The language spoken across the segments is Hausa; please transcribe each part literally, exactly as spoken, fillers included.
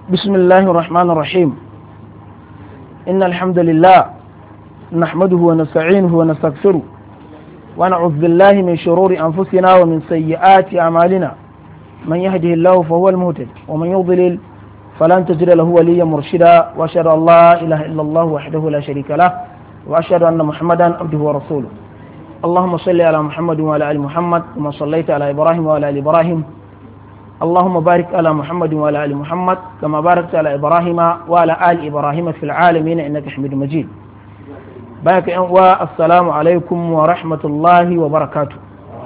بسم الله الرحمن الرحيم إن الحمد لله نحمده ونستعينه ونستغفره ونعوذ بالله من شرور أنفسنا ومن سيئات أعمالنا من يهده الله فهو المهتد ومن يضلل فلن تجد له وليا مرشدا وأشهد أن لا إله إلا الله وحده لا شريك له وأشهد أن محمدا عبده ورسوله اللهم صل على محمد وعلى آل محمد كما صليت على إبراهيم وعلى آل إبراهيم اللهم بارك على محمد وعلى آل محمد كما باركت على إبراهيم وعلى آل إبراهيم في العالمين إنك حميد مجيد بارك السلام عليكم ورحمة الله وبركاته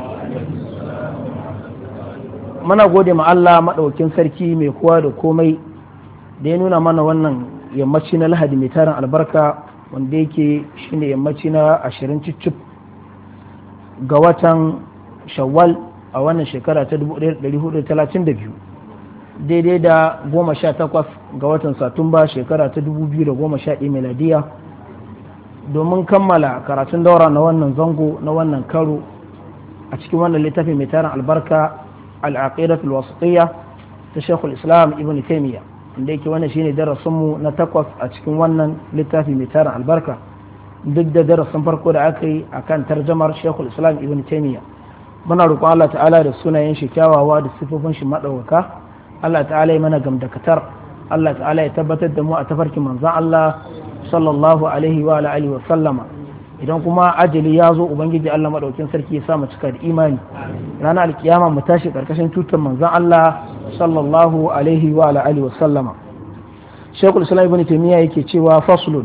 mana gode ma Allah maɗaukin sarki mai kowa da komai da ya nuna mana wannan yammaci na lahadi mai tarin albarka wanda yake shine yammaci na ashirin cicif ga watan shawwal a wannan shekara ta dubu ɗaya da ɗari hudu da talatin da biyu daidai da goma sha takwas ga watan satumba shekara ta dubu biyu da goma sha ɗaya miladiya domin kammala karatun daura na wannan zango na wannan karo a cikin wannan littafi mai tarin albarka العقيدة الوسطية تشيخ الإسلام ابن تيمية inda yake wannan shine darasinmu na takwas a cikin wannan littafi mai tarin albarka duk da darasin farko da aka yi akan tarjamar Sheikhul Islam Ibn Taymiyyah muna roƙon Allah ta'ala da sunayen shi kyawawa da sifofin shi madawaka Allah ta'ala ya mana gamdakatar Allah ta'ala ya tabbatar da mu a tafarkin manzon Allah sallallahu alaihi wa alihi wa sallama idan kuma ajali ya zo ubangiji Allah madaukin sarki ya sa mu cika da imani ranar alkiyama mu tashi karkashin tutar manzon Allah sallallahu alaihi wa alihi wa sallama Sheikhul Islam Ibn Taymiyyah yake cewa faslun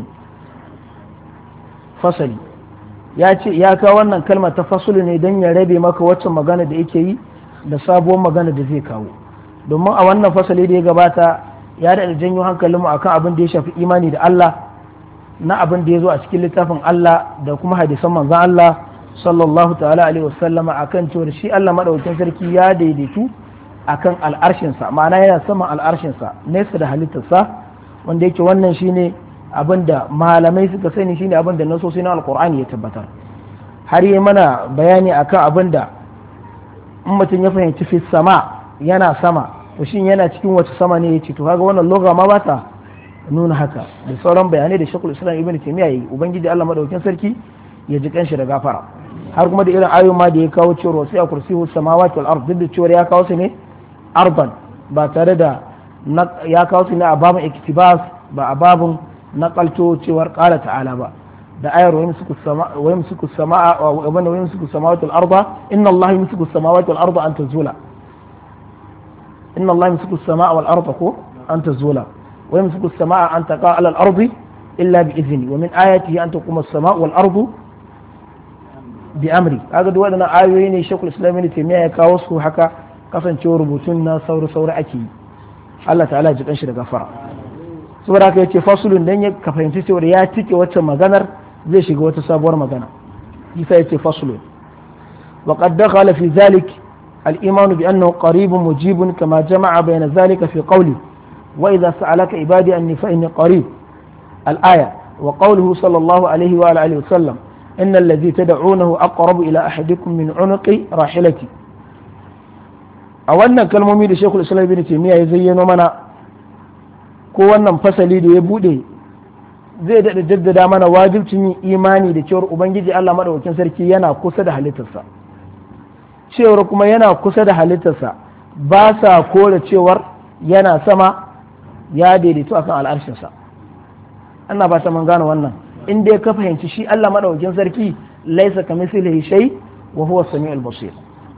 fasali ya ce ya kawo wannan kalmar ta fasulu ne don ya rabe maka wacce magana da yake yi da sabuwar magana da zai kawo domin a wannan fasali da ya gabata ya da janyo hankalinmu akan abin da ya shafi imani da Allah na abin da ya zo a cikin littafin Allah da kuma hadisan manzon Allah sallallahu ta'ala alaihi wasallama akan cewa shi Allah madaukakin sarki ya daidaitu akan al'arshinsa ma'ana yana saman al'arshinsa nesa da halittarsa wanda yake wannan shine abin da malamai suka sani shine abin da nasosi na alqur'ani ya tabbatar har yi mana bayani akan abin da in mutum ya fahimci fi sama yana sama to shin yana cikin wace sama ne yace to kaga wannan loga ma ba ta nuna haka da sauran bayanai da Sheikhul Islam Ibn Taymiyyah yi ubangiji Allah madaukakin sarki ya ji kanshi da gafara har kuma da irin ayoyin ma da ya kawo cewa sai a kursiyu samawati wal ard duk da cewa ya kawo su ne arban ba tare da ya kawo su ne a babun iktibas ba a babun naqalto cewar qala ta'ala ba da ayar wa yamsiku sama wa yamsiku samaa wa wa yamsiku samawati wal arda inna Allah yamsiku samawati wal arda an tazula inna Allah yamsiku samaa wal arda ko an tazula ويمسك السماء أن تقع على الأرض إلا بإذنه ومن آياته أن تقوم السماء والأرض بأمري هذا دو أنا آيوين شيخ الإسلام ابن تيمية كاوسو حكا كفن شو ربوتنا ثور ثور أكي الله تعالى جب أنشر غفرة saboda haka yace fasulun dan ya ka fahimci cewa ya tike wacce maganar zai shiga wata sabuwar magana yasa yace fasulun wa qad dakhala fi zalik al-iman bi annahu qaribun mujibun kama jama'a bayna zalika fi qawli وإذا سألك عبادي أني فإني قريب الآية وقوله صلى الله عليه وآله وسلم إن الذي تدعونه أقرب إلى أحدكم من عنق راحلتي أولا كلمة da Sheikhul Islam Ibn Taymiyyah ya zayyano mana ko wannan fasali da ya bude zai daɗa jaddada mana wajibcin yin imani da cewar Ubangiji Allah madaukakin sarki yana kusa da halittarsa cewar kuma yana kusa da halittarsa ba sa kore cewar yana sama ya daidaito akan al'arshinsa ana ba ta man gane wannan in dai ka fahimci shi Allah madaukakin sarki laisa kamithlihi shay wa huwa as-sami'ul basir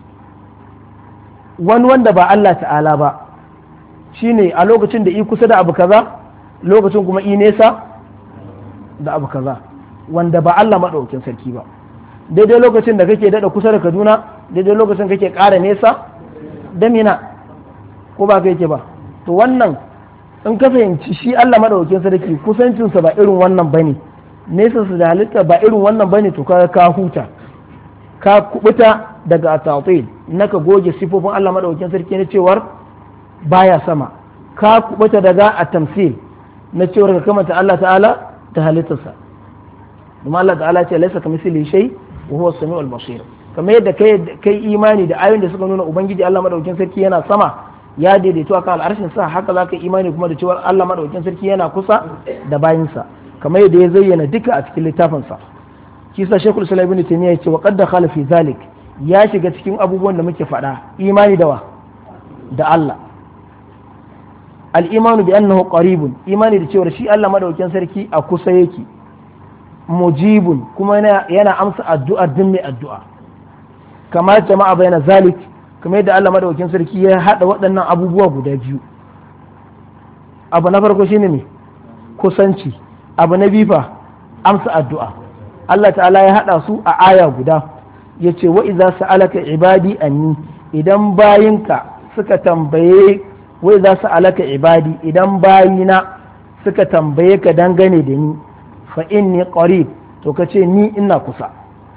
wani wanda ba Allah ta'ala ba shine a lokacin da i kusa da abu kaza lokacin kuma i nesa da abu kaza wanda ba Allah madaukakin sarki ba daidai lokacin da kake dada kusa da Kaduna daidai lokacin kake ƙara nesa da Mina ko ba ka yake ba to wannan in ka fahimci shi Allah madaukakin sarki kusancinsa ba irin wannan bane nesa su da halitta ba irin wannan bane to ka ka huta ka kubuta daga atatil naka goge sifofin Allah madaukakin sarki na cewar baya sama ka kubuta daga atamsil na cewar ka kamata Allah ta'ala ta halittarsa kuma Allah ta'ala ce laisa kamithlihi shay wa huwa as-sami'ul basir kamar yadda kai kai imani da ayoyin da suka nuna ubangiji Allah madaukakin sarki yana sama ya daidaito akan al'arshin sa haka zaka imani kuma da cewa Allah madaukakin sarki yana kusa da bayinsa kamar yadda ya zayyana duka a cikin littafin sa kisa Sheikhul Islam Ibn Taymiyyah yace wa qad dakhala fi zalik ya shiga cikin abubuwan da muke faɗa imani da wa da Allah al-imanu bi annahu qaribun imani da cewa shi Allah madaukakin sarki a kusa yake mujibun kuma yana amsa addu'ar din mai addu'a kamar jama'a bayana zalik kamar yadda Allah madaukakin sarki ya hada waɗannan abubuwa guda biyu abu na farko shine ne kusanci abu na biyu fa amsa addu'a Allah ta'ala ya hada su a aya guda yace wa idza sa'alaka ibadi anni idan bayinka suka tambaye wa idza sa'alaka ibadi idan bayina suka tambaye ka dangane da ni fa inni qarib to kace ni ina kusa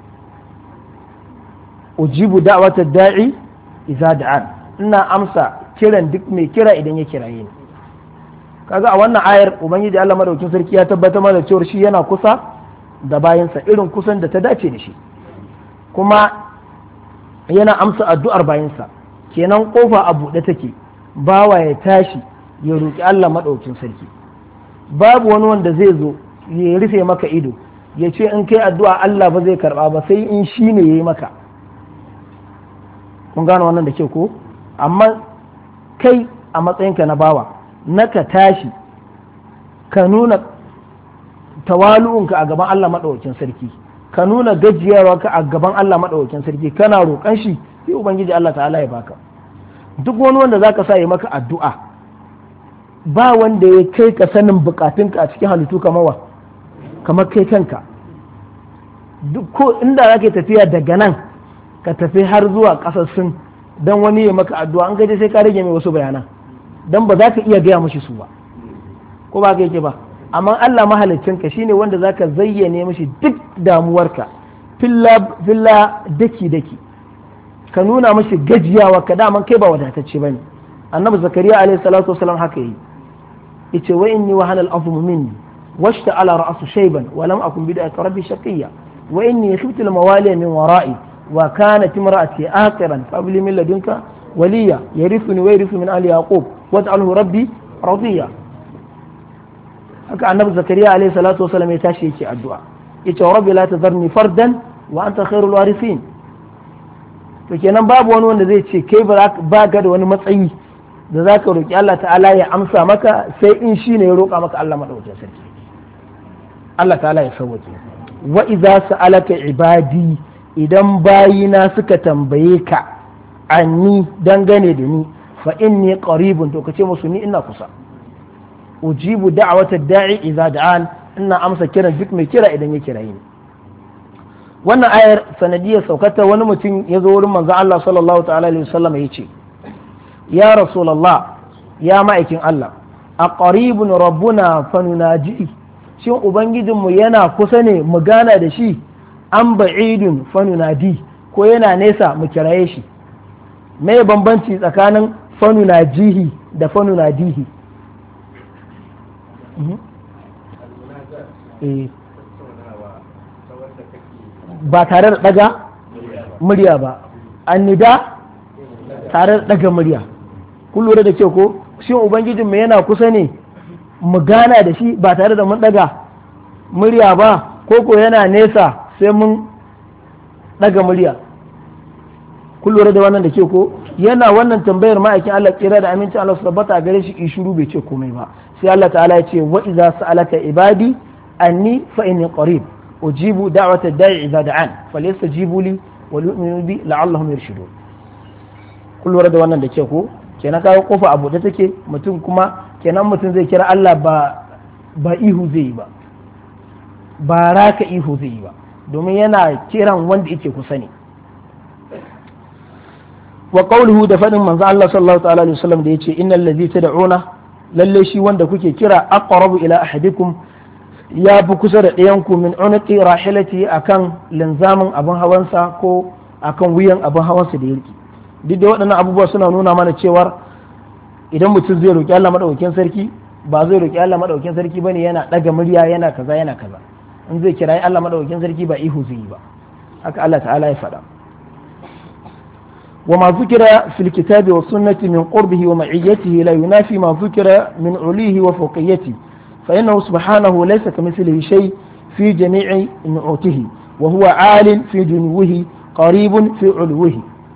ujibu da'wata da'i idza da'an ina amsa kiran duk mai kira idan ya kiraye ni kaga a wannan ayar ubangiji Allah madaukakin sarki ya tabbatar mana cewa shi yana kusa da bayansa irin kusan da ta dace da shi kuma yana amsa addu'ar bayansa kenan kofa a buɗe take bawa ya tashi ya roki Allah madaukakin sarki babu wani wanda zai zo ya rufe maka ido ya ce in kai addu'a Allah ba zai karba ba sai in shi ne ya yi maka kun gano wannan da ke ko amma kai a matsayinka na bawa na ka tashi ka nuna tawalu'unka a gaban Allah maɗaukakin sarki ka nuna gajiyarwa ka a gaban Allah maɗaukakin sarki kana roƙon shi sai ubangiji Allah ta'ala ya baka duk wani wanda zaka sa ya maka addu'a ba wanda ya kai ka sanin bukatunka a cikin halittu kamar wa kamar kai kanka duk ko inda zaka tafiya daga nan ka tafi har zuwa ƙasar sun don wani ya maka addu'a an gaje sai ka rage mai wasu bayanan don ba za ka iya gaya mashi su ba ko ba ka yake ba amma Allah mahalicinka shine wanda za ka zayyane mashi duk damuwarka filla daki daki ka nuna mashi gajiyawa ka daman kai ba wadatacce ba ne annabi zakariya alaihi salatu wasalam haka yi yace wa inni wa hanal azmu minni washta ala ra'su shayban wa lam akun bid'aka rabbi shaqiyya wa inni khiftu al mawaliya min wara'i وكانت امرأتي آقرا فأبلي من لدنك وليا يرثني ويرث من آل يعقوب واجعله ربي رضيا haka annabi zakariya alaihi salatu wasallam ya tashi yake addu'a yace rabbi la tadharni fardan wa anta khairul warithin to kenan babu wani wanda zai ce kai ba ga da wani matsayi da zaka roki Allah ta'ala ya amsa maka sai in shine ya roka maka Allah madaukakin sarki Allah ta'ala ya sauke wa idza sa'alaka ibadi idan bayina suka tambaye ka anni dangane da ni fa inni qaribun to kace musu ni ina kusa ujibu da'wata da'i idza da'an ina amsa kiran duk mai kira idan ya kira ni wannan ayar sanadiyar saukata wani mutum ya zo wurin manzon Allah sallallahu ta'ala alaihi wasallam ya ce ya rasulullah ya ma'aikin Allah a qaribun rabbuna fanunaji shin ubangijinmu yana kusa ne mu gana da shi an ba'idun fanunadi ko yana nesa mu kiraye shi me bambanci tsakanin fanunajihi da fanunadihi ba tare da daga murya ba annida tare da daga murya kun lura da kyau ko shin ubangijin mu yana kusa ne mu gana da shi ba tare da mun daga murya ba ko ko yana nesa sai mun daga murya kun lura da wannan da ke ko yana wannan tambayar ma'aikin Allah kira da aminci Allah su tabbata gare shi ishuru bai ce komai ba sai Allah ta'ala ya ce wa idza sa'alaka ibadi anni fa inni qarib ujibu da'wata da'i idza da'an falyastajibu li wa yu'minu bi la'allahum yarshudun kun lura da wannan da ke ko kenan kawo kofa abu da take mutum kuma kenan mutum zai kira Allah ba ba ihu zai yi ba ba raka ihu zai yi ba domin yana kiran wanda yake kusa ne wa qawluhu da fadin manzo Allah sallallahu ta'ala alaihi wasallam da yace innal ladhi tad'una lalle shi wanda kuke kira aqrabu ila ahadikum ya fi kusa da ɗayan ku min unqi rahilati akan linzamin abin hawansa ko akan wuyan abin hawansa da yake duk da waɗannan abubuwa suna nuna mana cewar idan mutum zai roki Allah madaukakin sarki ba zai roki Allah madaukakin sarki bane yana daga murya yana kaza yana kaza in zai kirayi Allah madaukakin sarki ba ihu zai yi ba haka Allah ta'ala ya faɗa وما ذكر في الكتاب والسنة من قربه ومعيته لا ينافي ما ذكر من عليه وفوقيته فإنه سبحانه ليس كمثله شيء في جميع نعوته وهو عال في دنوه قريب في علوه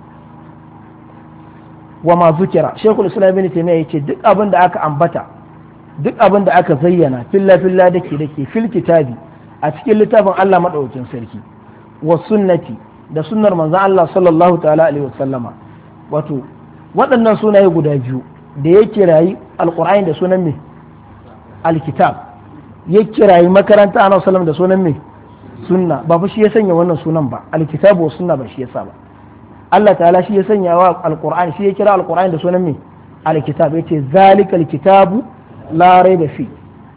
وما ذكر شيخ الإسلام ابن تيمية يقول duk abin da aka ambata duk abin da aka zayyana filla filla dake dake fil kitabi a cikin littafin Allah madaukakin sarki wa sunnati da sunnar manzon Allah sallallahu ta'ala alaihi wasallama wato waɗannan sunaye guda biyu da ya kirayi alqur'ani da sunan me alkitab ya kirayi makaranta annabi sallallahu da sunan me sunna ba fa shi ya sanya wannan sunan ba alkitabu wa sunna ba shi ya sa ba Allah ta'ala shi ya sanya wa alqur'ani shi ya kira alqur'ani da sunan me alkitab yace zalikal kitabu la raiba fi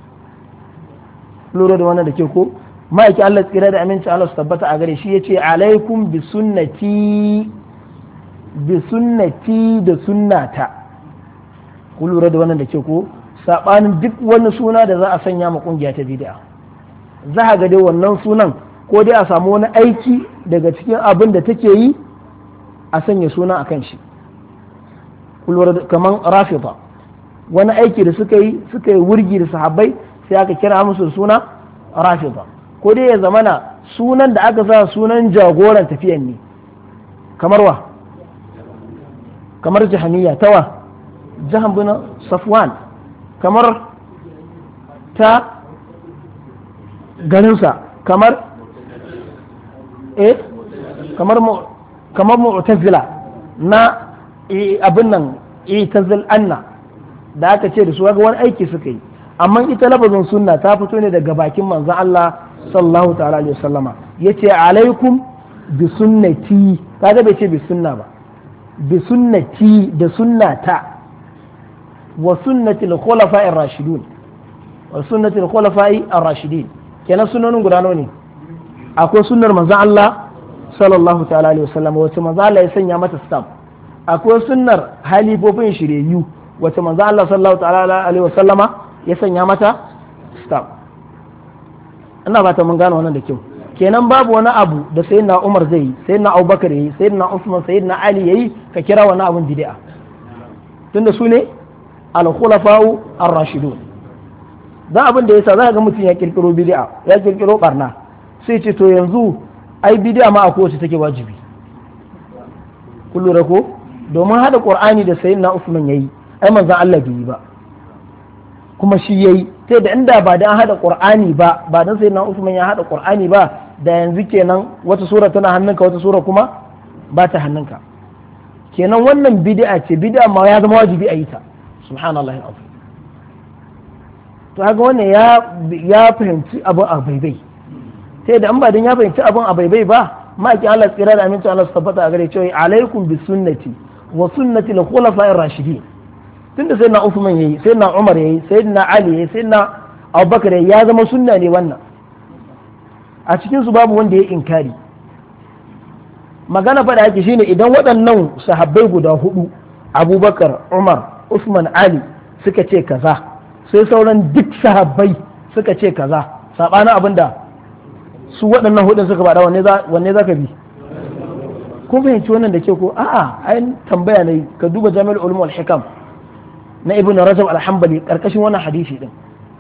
lura da wannan da ke ko ma'aikin Allah tsira da aminci Allah su tabbata a gare shi yace alaikum bi sunnati bi sunnati da sunnata ku lura da wannan da ke ko sabanin duk wani suna da za a sanya ma kungiya ta bid'a za a ga dai wannan sunan ko dai a samu wani aiki daga cikin abin da take yi a sanya suna akan shi ku lura da kaman rafida wani aiki da suka yi suka yi wurgi da sahabbai sai aka kira musu suna rafida ko dai ya zamana sunan da aka sa sunan jagoran tafiyan ne kamar wa kamar jahaniya tawa jahan bin safwan kamar ta garinsa kamar eh kamar mu kamar mu'tazila na abin nan itazil anna da aka ce da su ga wani aiki suka yi amma ita lafazin sunna ta fito ne daga bakin manzon Allah sallallahu ta'ala alaihi wasallama yace alaikum bi sunnati kaga bai ce bi sunna ba bi sunnati da sunnata wa sunnati al-khulafa'i ar-rashidun wa sunnati al-khulafa'i ar-rashidin kenan sunnonin guda nawa ne akwai sunnar manzon Allah sallallahu ta'ala alaihi wasallama wacce manzon Allah ya sanya mata stamp akwai sunnar halifofin shiryayyu wacce manzon Allah sallallahu ta'ala alaihi wasallama ya sanya mata stamp ina ba ta mun gano wannan da kyau kenan babu wani abu da sayyidina Umar zai yi sayyidina Abubakar yayi sayyidina Uthman sayyidina Ali yayi ka kira wani abun bid'a tunda su ne al-khulafa'u ar-rashidun dan abin da yasa zaka ga mutum ya kirkiro bid'a ya kirkiro barna sai ce to yanzu ai bid'a ma akwai wacce take wajibi kun lura ko domin hada Qur'ani da sayyidina Uthman yayi ai manzon Allah bai yi ba kuma shi yayi sai da inda ba dan hada Qur'ani ba ba dan sayyidina Uthman ya hada Qur'ani ba da yanzu kenan wata sura tana hannunka wata sura kuma ba ta hannunka kenan wannan bid'a ce bid'a ma ya zama wajibi a yi ta subhanallahi alazim to haka wannan ya ya fahimci abin a baibai sai da an ba dan ya fahimci abin a baibai ba ma'aikin Allah tsira da aminci Allah su tabbata a gare cewa alaikum bi sunnati wa sunnati al-khulafa'ir rashidin tunda sai na Uthman yayi sai na Umar yayi sai na Ali yayi sai na Abubakar yayi ya zama sunna ne wannan a cikin su babu wanda ya inkari magana fada yake shine idan waɗannan sahabbai guda hudu Abubakar Umar Uthman Ali suka ce kaza sai sauran duk sahabbai suka ce kaza sabanin abinda su waɗannan hudun suka faɗa wanne za wanne zaka bi kun fahimci wannan da ke ko a'a ai tambaya ne ka duba Jami'ul Ulum wal Hikam na Ibn Rajab al-Hanbali karkashin wannan hadisi din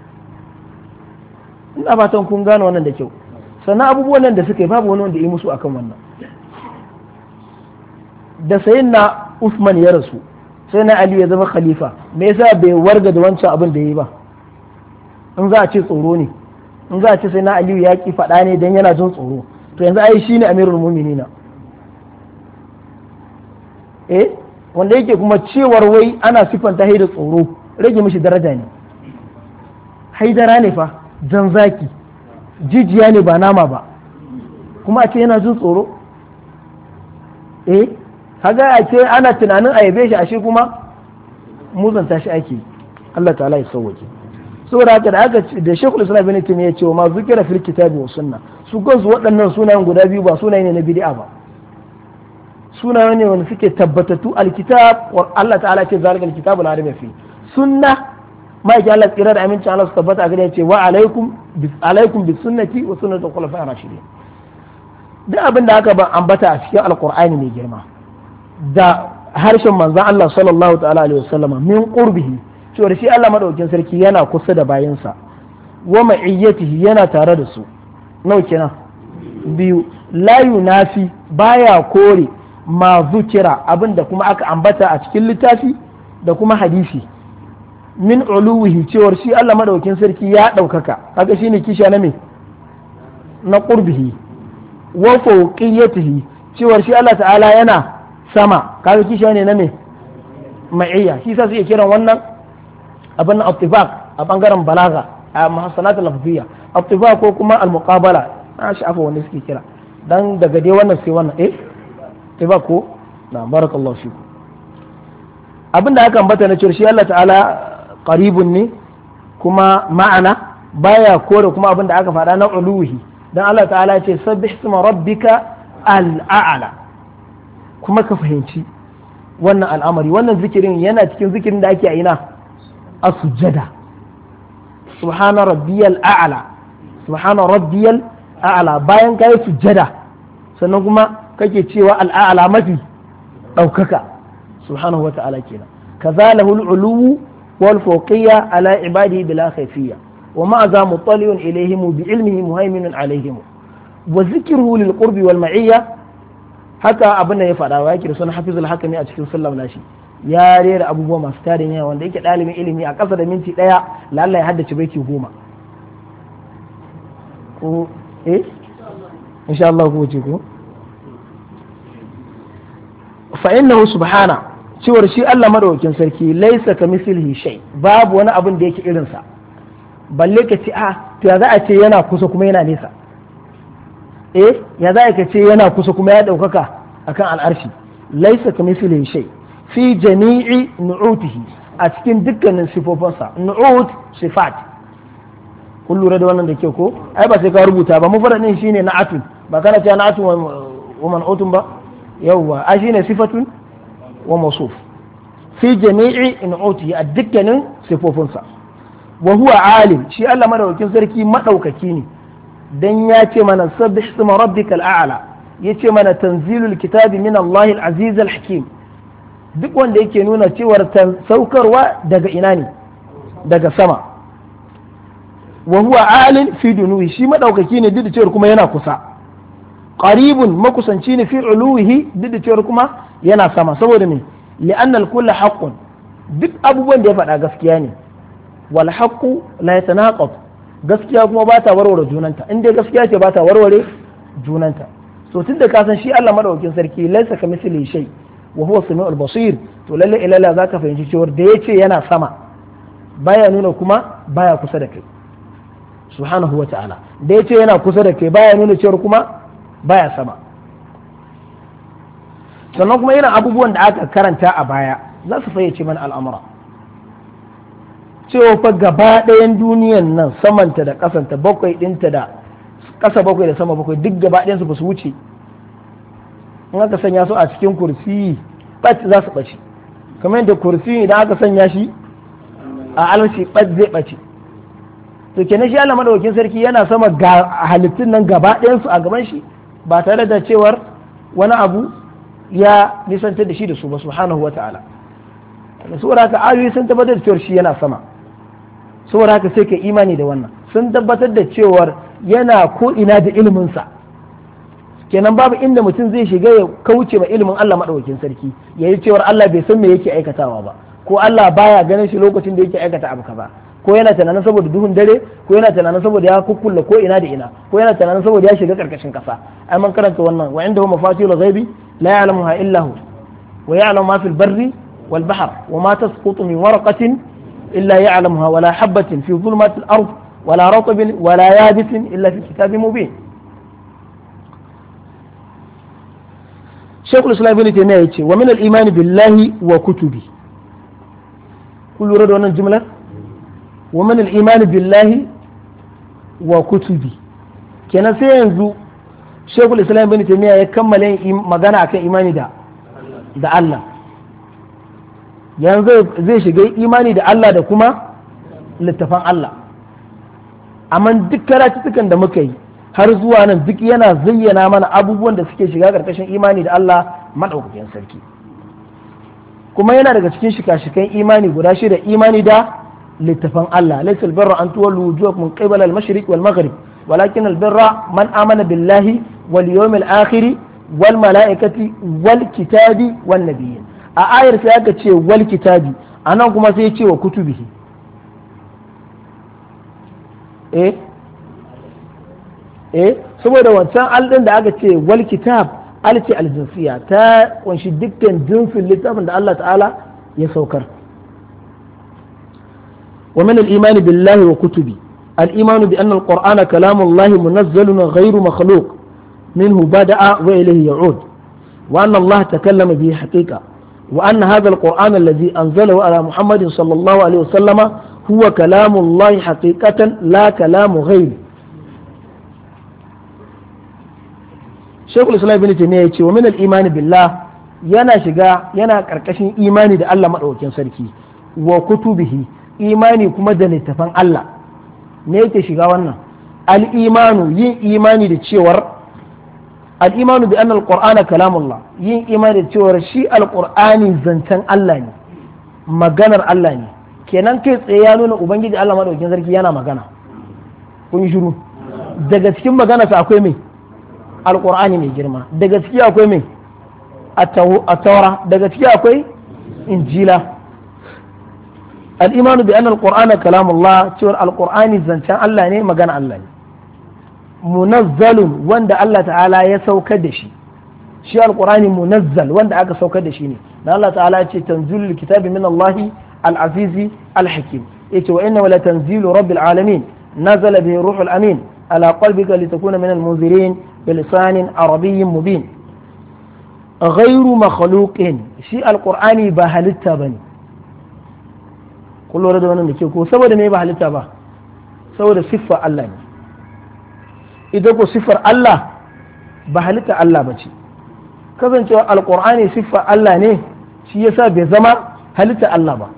ina fatan kun gane wannan da kyau sannan abubuwan nan da suka yi babu wani wanda yi musu akan wannan da sayyidina Uthman ya rasu sai na Ali ya zama khalifa me yasa bai warga da wancan abin da yi ba in za a ce tsoro ne in za a ce sai na Ali ya ki faɗa ne dan yana jin tsoro to yanzu ai shine amirul mu'minina eh wanda yake kuma cewar wai ana siffanta haida tsoro rage mishi daraja ne haidara ne fa jan zaki jijiya ne ba nama ba kuma a ce yana jin tsoro eh kaga a ce ana tunanin a yabe shi ashe kuma muzanta shi ake Allah ta'ala ya sauwake saboda haka da aka da Sheikhul Islam Ibn Taymiyyah ya ce ma zikira fil kitabi wa sunna su gansu waɗannan sunayen guda biyu ba sunaye ne na bid'a ba sunaye ne wanda suke tabbatattu alkitab wa Allah ta'ala ce zalika alkitabu la raiba fi sunna ma yake Allah tsira da amincin Allah su tabbata a gare ya ce wa alaikum bi alaikum bi sunnati wa sunnati khulafa'ir rashidin duk abin da aka ba ambata a cikin alqur'ani mai girma da harshen manzon Allah sallallahu ta'ala alaihi wasallama min qurbihi cewa shi Allah madaukakin sarki yana kusa da bayinsa wa ma'iyyatihi yana tare da su nawa kenan biyu la yunafi baya kore ma zukira abinda kuma aka ambata a cikin littafi da kuma hadisi min uluwihi cewar shi Allah madaukakin sarki ya ɗaukaka kaga shine kisha na me na qurbihi wa fawqiyatihi cewar shi Allah ta'ala yana sama kaga kisha ne na me ma'iyya shi sa su iya kiran wannan abin attifaq a bangaren balaga a muhassanat al-lafziyya attifaq ko kuma al-muqabala na shi afa wanda suke kira dan daga dai wannan sai wannan eh attifaq ko na barakallahu fiku abinda aka ambata na cewar shi Allah ta'ala qaribun ne kuma ma'ana baya kore kuma abinda aka faɗa na uluhi dan Allah ta'ala ya ce sabbih isma rabbika al-a'la kuma ka fahimci wannan al'amari wannan zikirin yana cikin zikirin da ake a ina a sujjada subhana rabbiyal a'la subhana rabbiyal a'la bayan kai sujjada sannan kuma kake cewa al'a'la mafi ɗaukaka subhanahu wa ta'ala kenan kaza lahul uluwu wal fawqiyya ala ibadihi bila khayfiyya wa ma za muttali'un ilayhim bi ilmihi muhaiminun alaihim wa zikruhu lil qurbi wal ma'iyya haka abin da ya faɗa wa yake da sunan hafizul hakami a cikin sallam nashi ya rera abubuwa masu tarin yawa wanda yake ɗalibin ilimi a ƙasa da minti ɗaya lallai ya haddace baiti goma ko eh insha Allah ko ce ko fa innahu subhana cewar shi Allah madaukakin sarki laisa kamithlihi shay babu wani abin da yake irin sa balle ka ce a to ya za a ce yana kusa kuma yana nesa eh ya za ka ce yana kusa kuma ya ɗaukaka akan al'arshi laisa kamithlihi shay fi jami'i nu'utihi a cikin dukkanin sifofinsa nu'ut sifat kun lura da wannan da ke ko ai ba sai ka rubuta ba mufradin shine na'atun ba kana cewa na'atun wa man'utun ba yawwa a shine sifatun wa mawsuf fi jami'i nu'utihi a dukkanin sifofinsa wa huwa alim shi Allah madaukakin sarki madaukaki ne dan ya ce mana sabbih isma rabbikal a'la yace mana tanzilul kitabi min Allahil aziz al hakim duk wanda yake nuna cewar saukarwa daga ina ne daga sama wa huwa alin fi dunuhi shi madaukaki ne duk da cewar kuma yana kusa qaribun makusanci ne fi uluhi duk da cewar kuma yana sama saboda me li'anna al-kullu haqqun duk abubuwan da ya faɗa gaskiya ne wal haqqu la yatanaqad gaskiya kuma ba ta warware junanta in dai gaskiya ce ba ta warware junanta so tunda ka san shi Allah madaukakin sarki laysa kamithlihi shay wa huwa samiul basir to lalle ilalla zaka fahimci cewa da yace yana sama baya nuna kuma baya kusa da kai subhanahu wa ta'ala da yace yana kusa da kai baya nuna cewa kuma baya sama sannan kuma irin abubuwan da aka karanta a baya za su fayyace mana al'amura cewa fa gaba ɗayan duniyan nan samanta da ƙasanta bakwai ɗinta da ƙasa bakwai da sama bakwai duk gaba ɗayansu ba su wuce in aka sanya su a cikin kursi ɓace za su ɓace kamar yadda kursi idan aka sanya shi a almashi ɓace zai ɓace to kenan shi Allah madaukakin sarki yana sama ga halittun nan gaba ɗayansu a gaban shi ba tare da cewar wani abu ya nisantar da shi da su ba subhanahu wa ta'ala saboda haka ayoyi sun tabbatar da cewar shi yana sama saboda haka sai ka imani da wannan sun tabbatar da cewar yana ko ina da iliminsa kenan babu inda mutum zai shiga ya kauce ma ilimin Allah madaukakin sarki yayi cewar Allah bai san me yake aikatawa ba ko Allah baya ganin shi lokacin da yake aikata abu kaza ko yana tunanin saboda duhun dare ko yana tunanin saboda ya kukkulla ko ina da ina ko yana tunanin saboda ya shiga karkashin kasa ai man karanta wannan wa indahu mafatihul ghaibi la ya'lamuha illa hu wa ya'lamu ma fil barri wal bahr wa ma tasqutu min waraqatin illa ya'lamuha wa la habatin fi dhulumatil ard wa la ratbin wa la yabisin illa fi kitabin mubin Shaykhul Islam Ibn Taymiyyah yace wa min al-iman billahi wa kutubi kullu rada wannan jumlar wa min al-iman billahi wa kutubi kenan sai yanzu Shaykhul Islam Ibn Taymiyyah ya kammala magana akan imani da da Allah yanzu zai shiga imani da Allah da kuma littafan Allah amma duk karatutukan da muka yi har zuwa nan duk yana zayyana mana abubuwan da suke shiga karkashin imani da Allah madaukakin sarki kuma yana daga cikin shika-shikan imani guda shida imani da littafan Allah laysa albirra an tuwallu wujuhakum qibala al-mashriq wal maghrib walakin albirra man amana billahi wal yawmil akhir wal malaikati wal kitabi wan nabiyyin a ayar sai aka ce wal kitabi anan kuma sai ya ce wa kutubihi eh eh saboda wancan aldin da aka ce wal kitab alce aljinsiya ta kunshi dukkan jinsin littafin da Allah ta'ala ya saukar wa min al-iman billahi wa kutubi al-iman bi anna al-qur'ana kalamullahi munazzalun ghayru makhluq minhu bada'a wa ilayhi ya'ud wa anna Allah takallama bihi haqiqa wa anna hadha al-qur'an alladhi anzalahu ala Muhammadin sallallahu alayhi wa sallama huwa kalamullahi haqiqatan la kalamu ghayri Sheikhul Islam Ibn Taymiyyah ya ce wa min al-iman billah yana shiga yana karkashin imani da Allah madaukakin sarki wa kutubihi imani kuma da littafan Allah me yake shiga wannan al-imanu yin imani da cewar al-imanu bi anna al-qur'ana kalamullah yin imani da cewar shi al-qur'ani zancen Allah ne maganar Allah ne kenan kai tsaye ya nuna ubangiji Allah madaukakin sarki yana magana kun yi shiru daga cikin maganarsa akwai mai alƙur'ani mai girma daga ciki akwai mai a taura daga ciki akwai injila al'imanu bi annal qur'ana kalamullah cewar alƙur'ani zancen Allah ne magana Allah ne munazzalun wanda Allah ta'ala ya saukar da shi shi alƙur'ani munazzal wanda aka saukar da shi ne dan Allah ta'ala ya ce tanzilul kitabi min Allah al-azizi al-hakim yace wa inna la tanzilu rabbil alamin nazala bihi ruhul amin على قلبك لتكون من المنذرين بلسان عربي مبين غير مخلوق شيء القرآن بهلتا بني كل ورد وانا نكي كو سوى دمي بهلتا با سوى صفة الله ني إذا كو صفة الله بهلتا الله بچي كذن cewa القرآن صفة الله ne shi yasa bai zama halitta Allah ba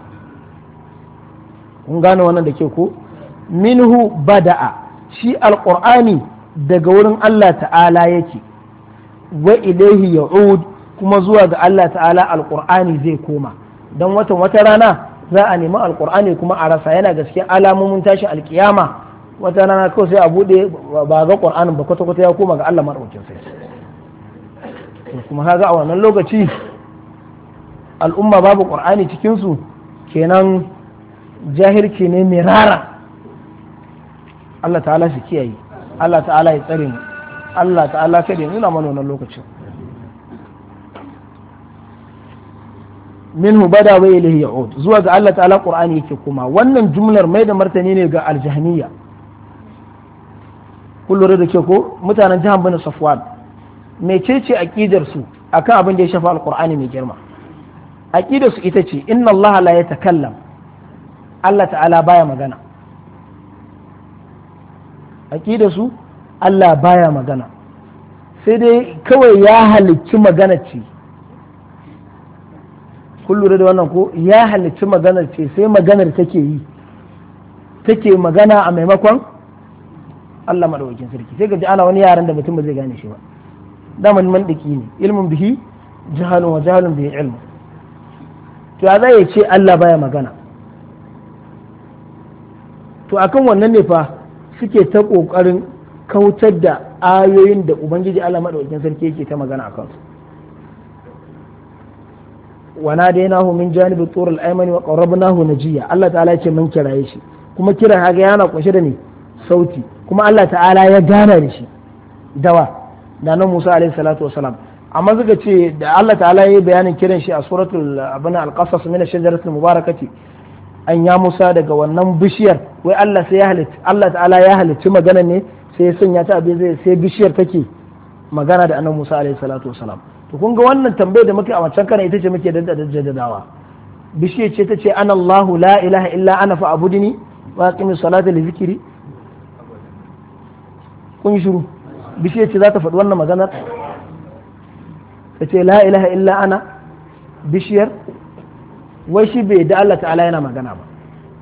kun gane wannan da ke ko minhu bada'a shi alƙur'ani daga wurin Allah ta'ala yake wa ilaihi ya'ud kuma zuwa ga Allah ta'ala alƙur'ani zai koma don watan wata rana za a nemi alƙur'ani kuma a rasa yana gaske alamomin tashi alƙiyama wata rana kawai sai a buɗe ba ga ƙur'anin ba kwata kwata ya koma ga Allah madaukakin sarki kuma kaga a wannan lokaci al'umma babu ƙur'ani cikin su kenan jahilci ne mirara Allah ta'ala shi kiyaye Allah ta'ala ya tsare mu Allah ta'ala kada ya nuna mana wannan lokacin minhu bada wa ilayhi ya'ud zuwa ga Allah ta'ala Qur'ani yake kuma wannan jumlar mai da martani ne ga aljahmiya kullu da ke ko mutanen jihar Bani Safwan mecece aqidar su akan abin da ya shafa alqur'ani mai girma aqidar su ita ce inna Allah la yatakallam Allah ta'ala baya magana aqidar su Allah baya magana sai dai kawai ya halicci magana ce kun lura da wannan ko ya halicci maganar ce sai maganar take yi take magana a maimakon Allah madaukakin sarki sai gaji ana wani yaran da mutum ba zai gane shi ba daman mandiki ne ilmun bihi jahalun wa jahalun bihi ilmu to ya zai ce Allah baya magana to akan wannan ne fa suke ta kokarin kautar da ayoyin da ubangiji Allah madaukakin sarki yake ta magana akan su وناديناه من جانب الطور الايمن وقربناه نجيا الله تعالى yace mun kiraye shi kuma kiran haga yana kunshe da ne sauti kuma Allah ta'ala ya gana da shi dawa da nan Musa alaihi salatu wasalam amma suka ce da Allah ta'ala ya yi bayanin kiran shi a suratul abana al-qasas min ash-shajaratil mubarakati an ya Musa daga wannan bishiyar wai Allah sai ya halitta Allah ta'ala ya halicci magana ne sai ya sanya ta abin zai sai bishiyar take magana da annabi Musa alaihi salatu wasalam to kun ga wannan tambayar da muke a wancan kana ita ce muke da jaddadawa bishiya ce ta ce ana Allahu la ilaha illa ana fa abudini wa aqimis salata li zikri kun yi shiru bishiya ce za ta faɗi wannan maganar ta ce la ilaha illa ana bishiyar wai shi bai da Allah ta'ala yana magana ba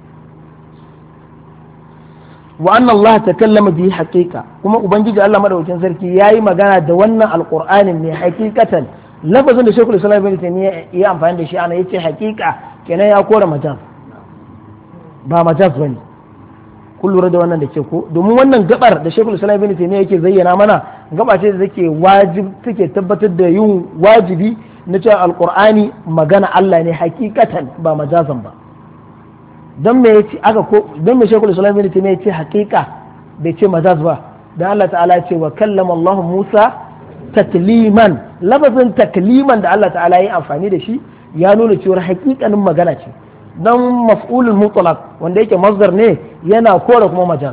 wa anna Allah takallama bi haqiqa kuma ubangiji Allah madaukakin sarki yayi magana da wannan alqur'anin ne hakikatan lafazin da Sheikhul Islam Ibn Taymiyyah ya amfani da shi ana yace haqiqa kenan ya kora majaz ba majaz bane kun lura da wannan da ke ko domin wannan gabar da Sheikhul Islam Ibn Taymiyyah yake zayyana mana gaba ce da take wajib take tabbatar da yin wajibi na cewa alqur'ani magana Allah ne hakikatan ba majazan ba dan me yace aka ko dan me Sheikhul Islam Ibn Taymiyyah yace haqiqa bai ce majaz ba dan Allah ta'ala ya ce wa kallama Allah Musa takliman lafazin takliman da Allah ta'ala ya amfani da shi ya nuna cewa hakikanin magana ce dan maf'ulul mutlaq wanda yake masdar ne yana kore kuma majaz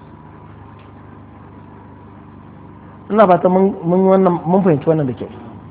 ina fata mun wannan mun fahimci wannan da kyau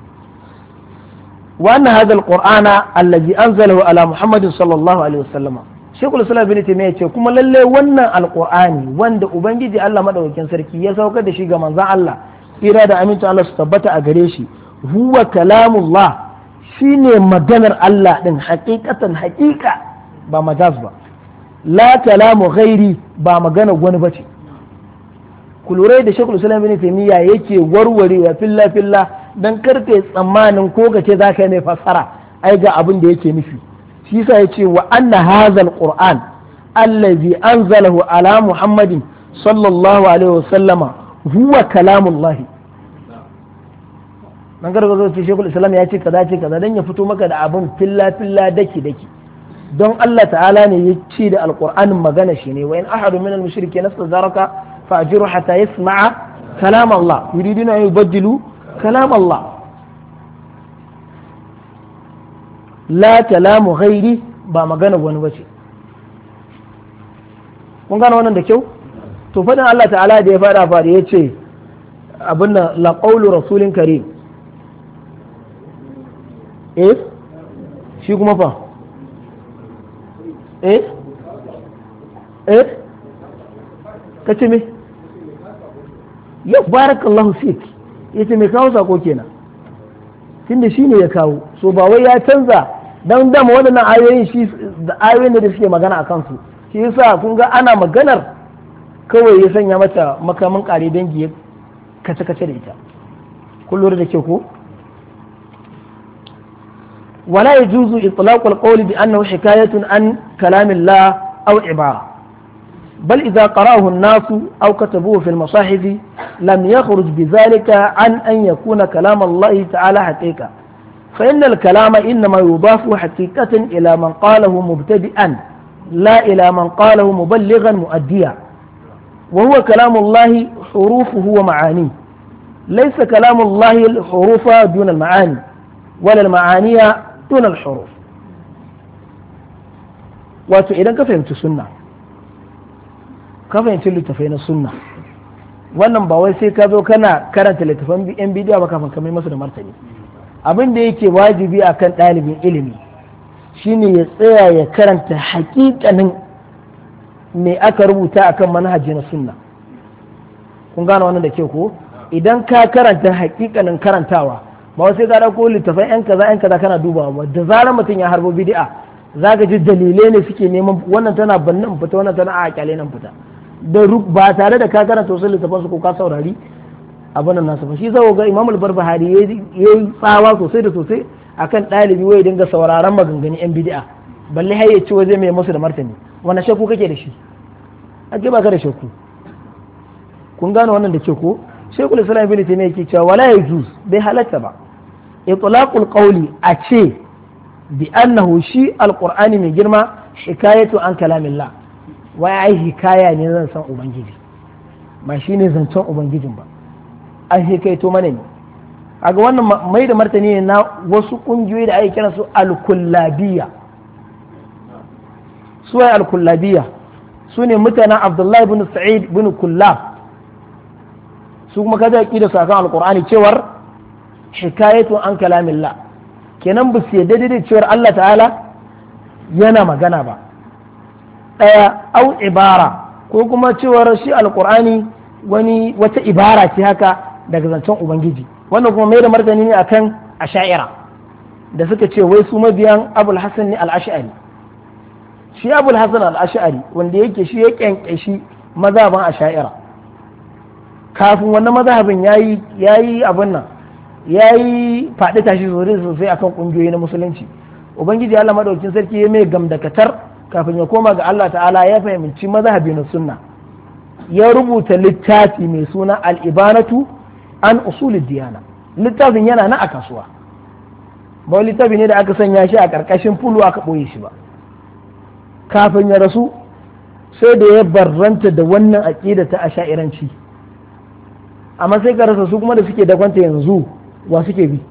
wa anna hadha alqur'ana allazi anzalahu ala muhammadin sallallahu alaihi wasallam shaykhul islam ibn taymiyyah ce kuma lalle wannan alqur'ani wanda ubangiji Allah madaukakin sarki ya saukar da shi ga manzon Allah ira da aminta Allah su tabbata a gare shi huwa kalamullah shine maganar Allah din hakikatan hakika ba majaz ba la kalamu ghairi ba magana wani bace ku lura da Sheikhul Islam Ibn Taymiyyah yake warwarewa filla filla dan karfe tsammanin ko gace zaka mai fassara ai ga abin da yake nufi shi yasa yace wa anna hadha alquran allazi anzalahu ala muhammadin sallallahu alaihi wasallama huwa kalamullah nan garga zo ce Sheikhul Islam ya ce kaza ce kaza dan ya fito maka da abin filla filla daki daki don Allah ta'ala ne ya ce da alqur'anin magana shi ne wa in ahadu min al-mushrikeena istazaraka fa'jiru hatta yasma'a kalam Allah yuriduna an yubaddilu kalam Allah la kalamu ghairi ba magana wani bace kun gane wannan da kyau to fadin Allah ta'ala da ya fada fada ya ce abin nan la qawlu rasulin karim eh shi kuma fa eh eh kace me ya barakallahu fik yace me kawo sako kenan tunda shine ya kawo so ba wai ya canza dan dama waɗannan ayoyin shi da ayoyin da suke magana akan su shi yasa kun ga ana maganar kawai ya sanya mata makamin kare dangi ya kace kace da ita kun lura da ke ko ولا يجوز إطلاق القول بأنه حكاية عن كلام الله أو عبارة بل إذا قرأه الناس أو كتبوه في المصاحف لم يخرج بذلك عن أن يكون كلام الله تعالى حقيقة فإن الكلام إنما يضاف حقيقة إلى من قاله مبتدئا لا إلى من قاله مبلغا مؤديا وهو كلام الله حروفه ومعانيه ليس كلام الله الحروف دون المعاني ولا المعاني دون الحروف wato idan ka fahimci sunna ka fahimci littafai na sunna wannan ba wai sai ka zo kana karanta littafan yan bidiyo ba kafin ka mai masu da martani abin da yake wajibi akan ɗalibin ilimi shine ya tsaya ya karanta hakikanin me aka rubuta akan manhaji na sunna kun gane wannan da ke ko idan ka karanta hakikanin karantawa ba wasu ka dauko littafan yan kaza yan kaza kana dubawa ba da zarar mutum ya harbo bid'a zaka ji dalilai ne suke neman wannan tana bannan fita wannan tana a kyale nan fita da ba tare da ka karanta wasu littafan su ko ka saurari abin nan nasu ba shi zai ga Imam al-Barbahari yayi tsawa sosai da sosai akan ɗalibi wai dinga sauraron maganganun yan bid'a balle har ya ci waje mai musu da martani wannan shakku kake da shi ake ba ka da shakku kun gane wannan da ke ko Sheikhul Islam Ibn Taymiyyah yake cewa wala yajuz bai halatta ba itlaqul qawli a ce bi annahu shi alqur'ani mai girma hikayatu an kalamillah wai ai hikaya ne zan san ubangiji ba shine zancen ubangijin ba an hikaito mana ne kaga wannan mai da martani ne na wasu kungiyoyi da ake kira su al-kullabiyya su ai al-kullabiyya su ne mutanen Abdullahi ibn Sa'id ibn Kullab su kuma kaza ki da sakan alqur'ani cewar hikayatu an kalamillah kenan ba su yadda da cewar Allah ta'ala yana magana ba daya au ibara ko kuma cewar shi alqur'ani wani wata ibara ce haka daga zancen ubangiji wannan kuma mai da martani ne akan asha'ira da suka ce wai su mabiyan abul hasan ne al-ash'ari shi abul hasan al-ash'ari wanda yake shi ya kyankyashi mazhaban asha'ira kafin wannan mazhabin yayi yayi abin nan ya yi faɗi tashi sosai sosai akan ƙungiyoyi na musulunci. Ubangiji Allah madaukin sarki ya mai gamdakatar kafin ya koma ga Allah ta'ala ya fahimci mazhabi na sunna, ya rubuta littafi mai suna al-ibanatu an usulid diyana. Littafin yana na a kasuwa, ba littafi ne da aka sanya shi a ƙarƙashin fulu aka ɓoye shi ba. Kafin ya rasu sai da ya barranta da wannan aƙida ta asha'iranci, amma sai ka rasa su kuma da suke dakwanta yanzu wa suke bi.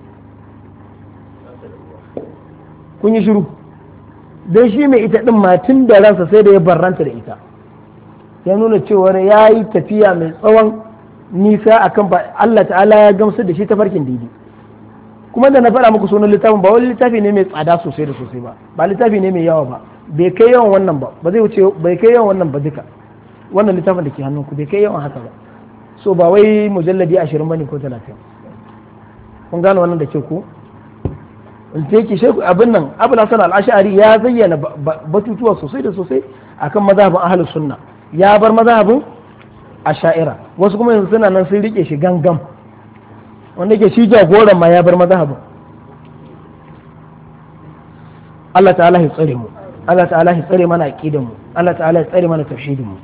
Kun yi shiru don shi mai ita ɗin matin da ransa sai da ya barranta da ita, ya nuna cewar ya yi tafiya mai tsawon nisa akan ba Allah ta'ala ya gamsu da shi ta farkin daidai. Kuma da na faɗa muku sunan littafin ba wani littafi ne mai tsada sosai da sosai ba, ba littafi ne mai yawa ba, bai kai yawan wannan ba, ba zai wuce bai kai yawan wannan ba duka. Wannan littafin da ke hannunku bai kai yawan haka ba, so ba wai mujalladi ashirin bane ko talatin. Kun gane wannan da ke ko? Da yake sheku abin nan Abu Hasan al-Ash'ari ya zayyana batutuwa sosai da sosai akan mazhabin ahlus sunna, ya bar mazhabin asha'ira, wasu kuma yanzu suna nan sun rike shi gangam, wanda ke shi jagoran ma ya bar mazhabin. Allah ta'ala ya tsare mu, Allah ta'ala ya tsare mana aqidan mu, Allah ta'ala ya tsare mana tauhidin mu.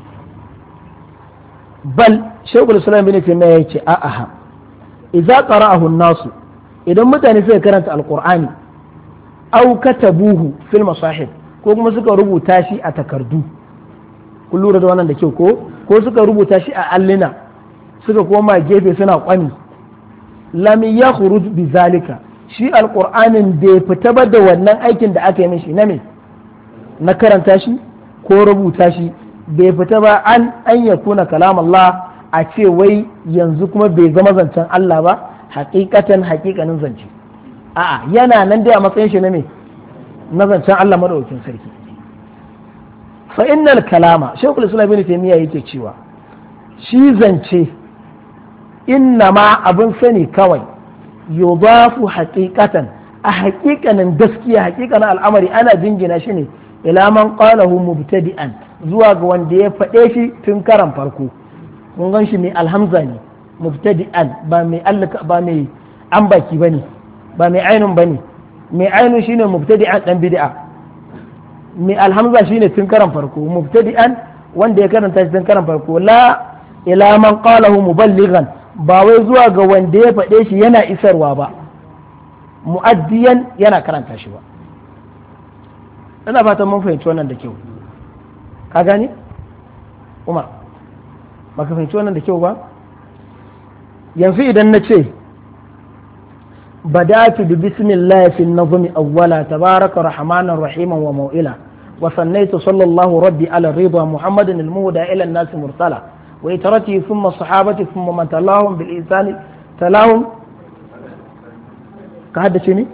Bal Shaykhul Islam bin Taymiyyah yace a'a idza qara'ahu an-nasu, idan mutane suka karanta alqur'ani aw katabuhu fil masahib, ko kuma suka rubuta shi a takardu, kun lura da wannan da kyau ko ko suka rubuta shi a allina suka koma gefe suna kwani, lam yakhruj bi zalika, shi alqur'anin bai fita ba da wannan aikin da aka yi mishi na me na karanta shi ko rubuta shi, bai fita ba an an yakuna kalam Allah, a ce wai yanzu kuma bai zama zancen Allah ba hakikatan hakikanin zance. A'a, yana nan dai a matsayin shi na me na zancen Allah madaukakin sarki. Fa innal kalama, Shaykhul Islam Ibn Taymiyyah yake cewa shi zance inna ma abin sani kawai yudafu haqiqatan, a haƙiƙanin gaskiya haƙiƙanin al'amari ana jingina shi ne ila man qalahu mubtadi'an, zuwa ga wanda ya faɗe shi tun karan farko. Mun gan shi mai alhamza ne mubtadi'an, ba mai allaka ba mai an baki bane, ba mai ainun bane. Mai ainun shine mubtadi'an dan bid'a, mai alhamza shine tun karan farko, mubtadi'an wanda ya karanta shi tun karan farko. La ila man qalahu muballighan, ba wai zuwa ga wanda ya faɗe shi yana isarwa ba, mu'addiyan yana karanta shi ba. Ina fatan mun fahimci wannan da kyau. Ka gani Umar, baka fahimci wannan da kyau ba? Yanzu idan na ce بدأت ببسم الله في النظم أولا تبارك رحمن رحيما وموئلا وثنيت صلى الله ربي على الرضا محمد المهدى إلى الناس مرسلا وإترته ثم الصحابة ثم من تلاهم بالإنسان تلاهم كهذا شنو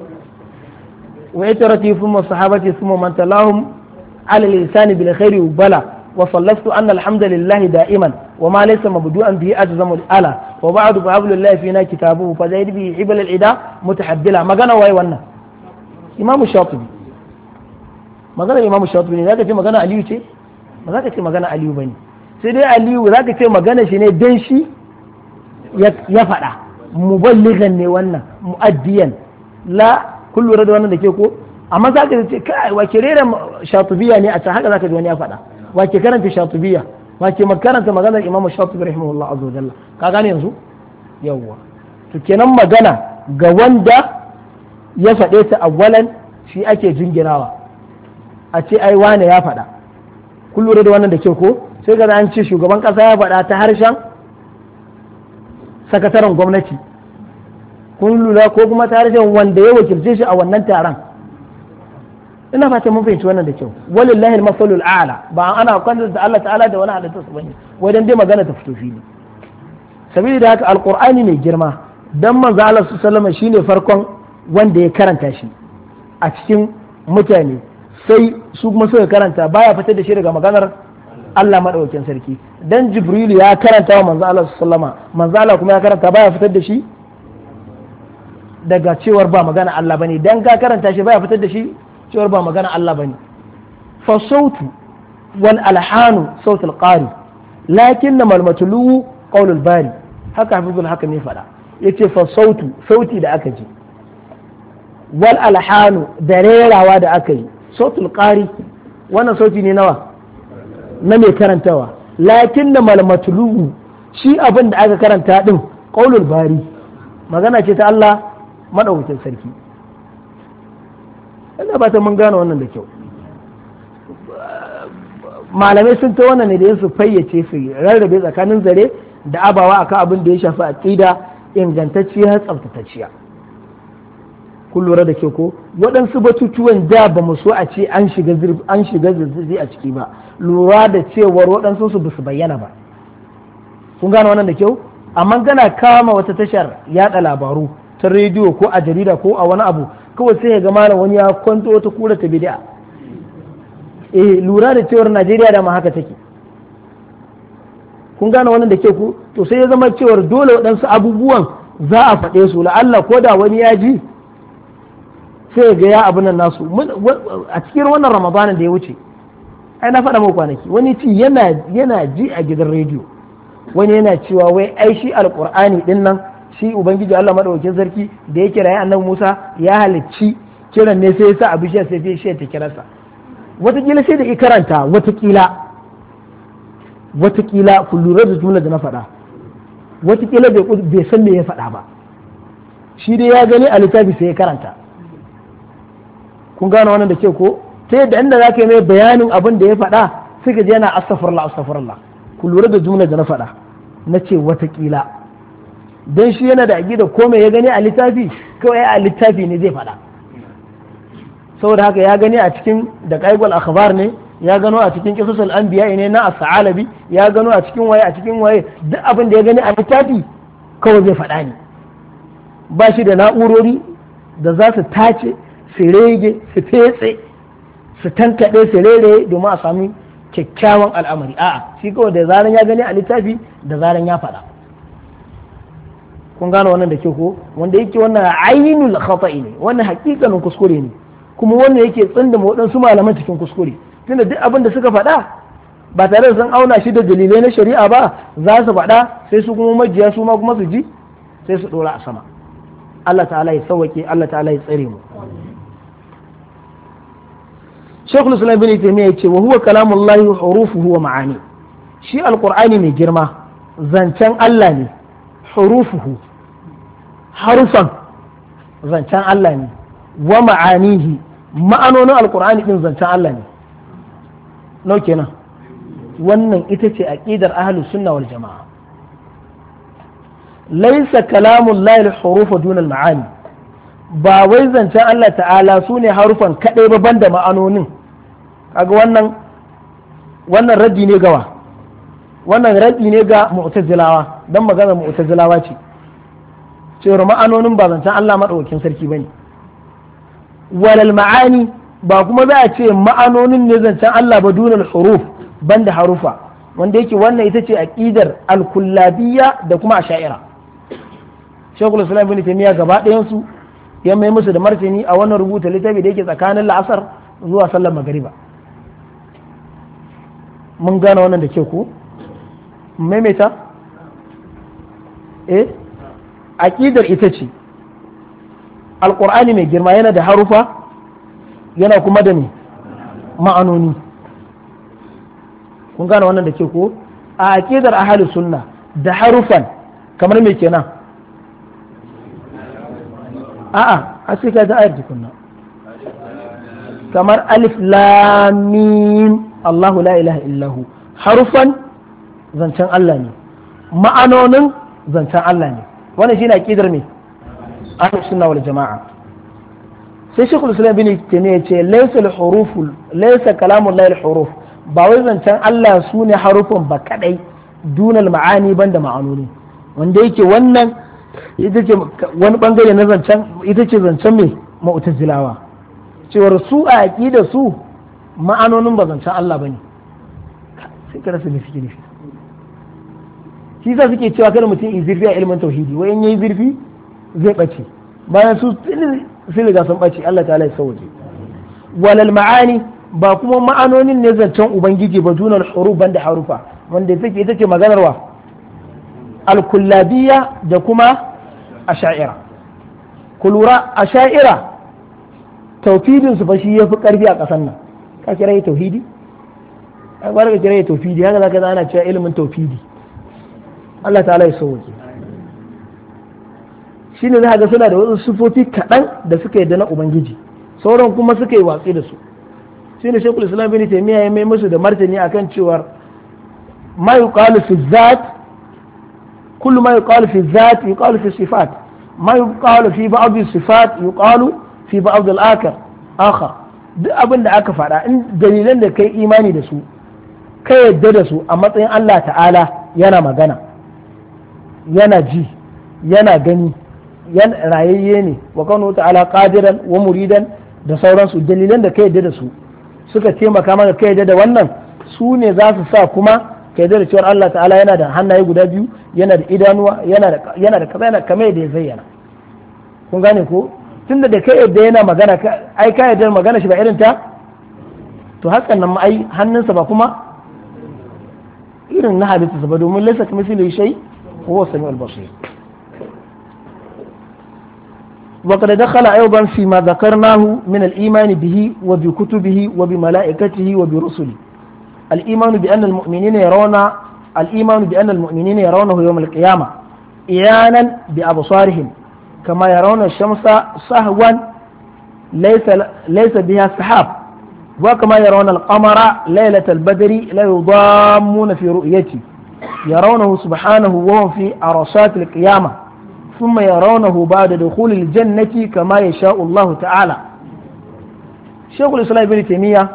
وإترته ثم الصحابة ثم من تلاهم على الإنسان بالخير وبلا وصلفت أن الحمد لله دائما وما ليس مبدوءا به أجزم الألا وبعد فحبل الله فينا كتابه فزيد به حبل العداء متحبلا ما قال واي وانا إمام الشاطبي ما قال إمام الشاطبي ذاك في ما قال عليو شيء ما ذاك في ما قال عليو بني سيدي عليو ذاك في ما قال شيء دنشي يفعل مبلغا وانا مؤديا لا كل رد وانا دكيكو أما ذاك وكريرا شاطبية يعني أتحقق ذاك وانا يفعل wace karanta shatubiya wace makaranta maganar imam shatubi rahimahullah azza jalla ka gane yanzu yawwa to kenan magana ga wanda ya faɗe ta awwalan shi ake jinginawa a ce ai wane ya faɗa. Kun lura da wannan da ke ko sai ga an ce shugaban ƙasa ya faɗa ta harshen sakataren gwamnati, kun lura ko kuma ta harshen wanda ya wakilce shi a wannan taron. Ina fata mun fahimci wannan da kyau. Walillahi al-masalul a'la, ba ana kwanta da Allah ta'ala da wani halitta su bane wajen dai magana ta fito fili. Sabili da haka alqur'ani mai girma dan manzo Allah sallallahu alaihi shine farkon wanda ya karanta shi a cikin mutane, sai su kuma suka karanta baya fitar da shi daga maganar Allah madaukakin sarki. Dan Jibril ya karanta wa manzo Allah sallallahu alaihi manzo Allah kuma ya karanta baya fitar da shi daga cewar ba magana Allah bane, dan ka karanta shi baya fitar da shi cewar ba magana Allah bane. Fa sautu wal alhanu sautul qari lakinna mal matlu qaulul bari, haka hafizul hakim ya faɗa yace fa sautu sauti da aka ji wal alhanu da rerawa da aka yi sautul qari wannan sauti ne nawa na mai karantawa lakin da malmatulu shi abin da aka karanta din qaulul bari magana ce ta Allah madaukakin sarki ina ba ta mun gane wannan da kyau malamai sun ta wannan ne da su fayyace su rarrabe tsakanin zare da abawa akan abin da ya shafi aqida ingantacciya tsaftatacciya kun lura da ke ko waɗansu batutuwan da ba mu so a ce an shiga an shiga zurfi a ciki ba lura da cewar waɗansu su ba su bayyana ba kun gane wannan da kyau amma gana kama wata tashar yada labaru ta rediyo ko a jarida ko a wani abu kawai sai ya ga malam wani ya kwanto wata kura ta bid'a eh lura da cewar Najeriya da ma haka take kun gane wannan da ke ku to sai ya zama cewar dole waɗansu abubuwan za a faɗe su la'alla ko da wani ya ji sai ga ya abin nan nasu a cikin wannan ramadanin da ya wuce ai na faɗa muku kwanaki wani ci yana yana ji a gidan rediyo wani yana cewa wai ai shi alqur'ani din nan shi ubangiji Allah madaukakin sarki da yake rayi annabi Musa ya halicci kiran ne sai ya sa abishiyar sai bishiyar ta kirasa watakila sai da i karanta watakila watakila ku lura da jumla da na faɗa watakila bai san me ya faɗa ba shi dai ya gani a littafi sai ya karanta kun gane wannan da ke ko ta yadda inda za ka yi mai bayanin abin da ya faɗa suka je yana astaghfirullah astaghfirullah ku lura da jumla da na faɗa na ce watakila dan shi yana da aqida ko mai ya gani a littafi kawai a littafi ne zai faɗa saboda haka ya gani a cikin da qaibul akhbar ne ya gano a cikin qisasul anbiya ne na as-alabi ya gano a cikin waye a cikin waye duk abin da ya gani a littafi kawai zai faɗa ne ba shi da na'urori da za su tace su rege su fetse su tankaɗe su rere domin a sami kyakkyawan al'amari a'a shi kawai da zaran ya gani a littafi da zaran ya faɗa kun gane wannan da ke ko wanda yake wannan ainul khata'i ne wannan hakikanin kuskure ne kuma wannan yake tsinda waɗansu malaman cikin kuskure tunda duk abin da suka faɗa ba tare da sun auna shi da dalilai na shari'a ba za su faɗa sai su kuma majiya su ma kuma su ji sai su ɗora a sama Allah ta'ala ya sauwake Allah ta'ala ya tsare mu Sheikhul Islam bin Taymiyyah yace wa huwa kalamullahi hurufuhu wa ma'ani shi alqur'ani mai girma zancen Allah ne hurufuhu harufan zancen Allah ne wa ma'anihi ma'anonin alqur'ani din zancen Allah ne nau kenan wannan ita ce aqidar ahlus sunna wal jama'a laysa kalamullahi al-hurufu duna al-ma'ani ba wai zancen Allah ta'ala su ne harufan kaɗai ba banda ma'anonin kaga wannan wannan raddi ne gawa wannan raddi ne ga mu'tazilawa dan magana mu'tazilawa ce cewar ma'anonin ba zancen Allah madaukakin sarki bane walal ma'ani ba kuma za a ce ma'anonin ne zancen Allah ba dunal huruf banda harufa wanda yake wannan ita ce aqidar al-kullabiyya da kuma asha'ira Sheikhul Islam ibn Taymiyyah gaba ɗayan su ya mai musu da martani a wannan rubuta littafi da yake tsakanin la'asar zuwa sallar magariba mun gane wannan da ke ku maimaita eh aqidar ita ce alqur'ani mai girma yana da harufa yana kuma da ne ma'anoni kun gane wannan da ke ku a aqidar ahlus sunna da harufan kamar me kenan a'a a sai ka da ayar tukunna kamar alif lam mim Allahu la ilaha illahu harufan zancen Allah ne ma'anonin zancen Allah ne wannan shine aqidar me ahlus sunna wal jamaa sai shekul islam bin taymiya ce laysa al huruf laysa kalamu la al huruf ba wai zancen Allah sune harufan ba kadai dunal ma'ani banda ma'anoni wanda yake wannan ita ce wani bangare na zancen ita ce zancen mai mu'tazilawa cewar su a aqida su ma'anonin ba zancen Allah bane sai ka rasa me suke nufi shi yasa suke cewa kada mutum yi zurfi a ilimin tauhidi wai in yayi zurfi zai bace bayan su sun riga sun bace Allah ta'ala ya sauke walal ma'ani ba kuma ma'anonin ne zancen ubangiji ba dunal huruf banda harufa wanda take ita ce maganarwa al-kullabiyya da kuma asha'ira ku lura asha'ira tauhidin su fa shi yafi karfi a kasan nan ka kira yi tauhidi ai ba ka kira yi tauhidi haka zaka ga ana cewa ilimin tauhidi Allah ta'ala ya sauke shine za ga suna da wasu sifofi kaɗan da suka yadda na ubangiji sauran kuma suka yi watsi da su shine shekul islam bin taymiya ya mai musu da martani akan cewar ma yuqalu fi zat kullu ma yuqalu fi zat yuqalu fi sifat ma yuqalu fi ba'd sifat yuqalu fi ba'd al-akhar akhar duk abin da aka faɗa in dalilan da kai imani da su kai yadda da su a matsayin Allah ta'ala yana magana yana ji yana gani yan rayayye ne wa kanu ta'ala qadiran wa muridan da sauransu dalilan da kai yadda da su suka taimaka maka kai yadda da wannan su ne za su sa kuma kai yadda da cewa Allah ta'ala yana da hannaye guda biyu yana da idanuwa yana da yana da kaza yana kamar da ya zayyana kun gane ko tunda da kai yadda yana magana ai kai yadda magana shi ba irin ta to hakan nan ai hannunsa ba kuma irin na halittarsa ba domin laysa kamithlihi shay huwa samiul basir وقد دخل أيضا فيما ذكرناه من الإيمان به وبكتبه وبملائكته وبرسله الإيمان بأن المؤمنين يرون الإيمان بأن المؤمنين يرونه يوم القيامة إعانا بأبصارهم كما يرون الشمس صهوا ليس ليس بها سحاب وكما يرون القمر ليلة البدر لا يضامون في رؤيته يرونه سبحانه وهم في عرصات القيامة ثم يرونه بعد دخول الجنة كما يشاء الله تعالى شيخ الإسلام ابن تيمية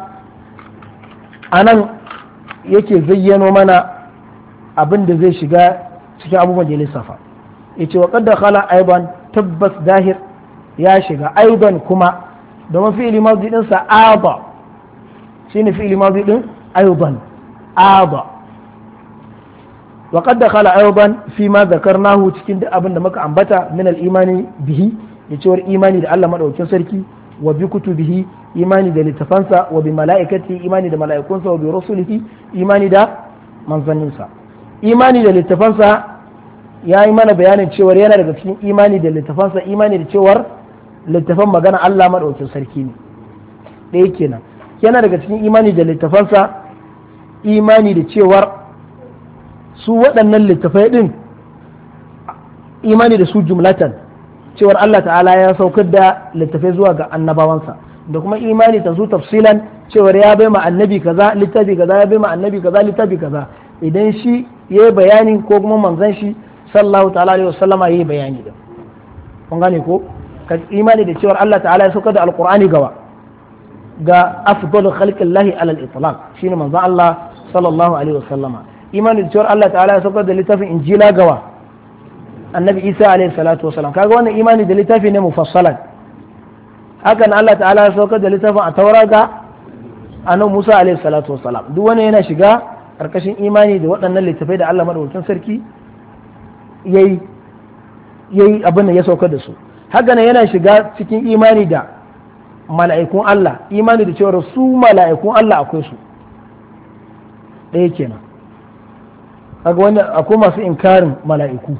أنا yake zayyano mana abin da zai shiga cikin abubuwan da ya lissafa yace wa qad dakhala aidan tabbas dahir ya shiga aidan kuma domin fi'ili madhi din sa aba shine fi'ili madhi din aidan aba wa qad dakhala aidan fi ma dhakarnahu cikin duk abin da muka ambata min al-imani bihi yace war imani da Allah madaukakin sarki wa bi kutubihi imani da littafansa wa bi mala'ikati imani da mala'ikunsa wa bi rusulihi imani da manzanninsa imani da littafansa ya yi mana bayanin cewar yana daga cikin imani da littafansa imani da cewar littafan magana Allah madaukakin sarki ne ɗaya kenan yana daga cikin imani da littafansa imani da cewar su waɗannan littafai ɗin imani da su jumlatan cewar Allah ta'ala ya saukar da littafai zuwa ga annabawansa da kuma imani ta su tafsilan cewar ya bai ma annabi kaza littafi kaza ya bai ma annabi kaza littafi kaza idan shi yayi bayani ko kuma manzon shi sallallahu ta'ala alaihi wasallama yayi bayani da kun gane ko ka imani da cewar Allah ta'ala ya saukar da alqur'ani gawa ga afdalu khalqillahi ala al-itlaq shine manzon Allah sallallahu alaihi wasallama imani da cewar Allah ta'ala ya saukar da littafin injila gawa annabi isa alaihi salatu wasalam kaga wannan imani da littafi ne mufassalan hakan Allah ta'ala ya saukar da littafin a taura ga annabi musa alaihi salatu wasalam duk wani yana shiga karkashin imani da waɗannan littafai da Allah madaukakin sarki yayi yayi abin da ya saukar da su hakan yana shiga cikin imani da mala'ikun Allah imani da cewa su mala'ikun Allah akwai su ɗaya kenan kaga wani akwai masu inkarin mala'iku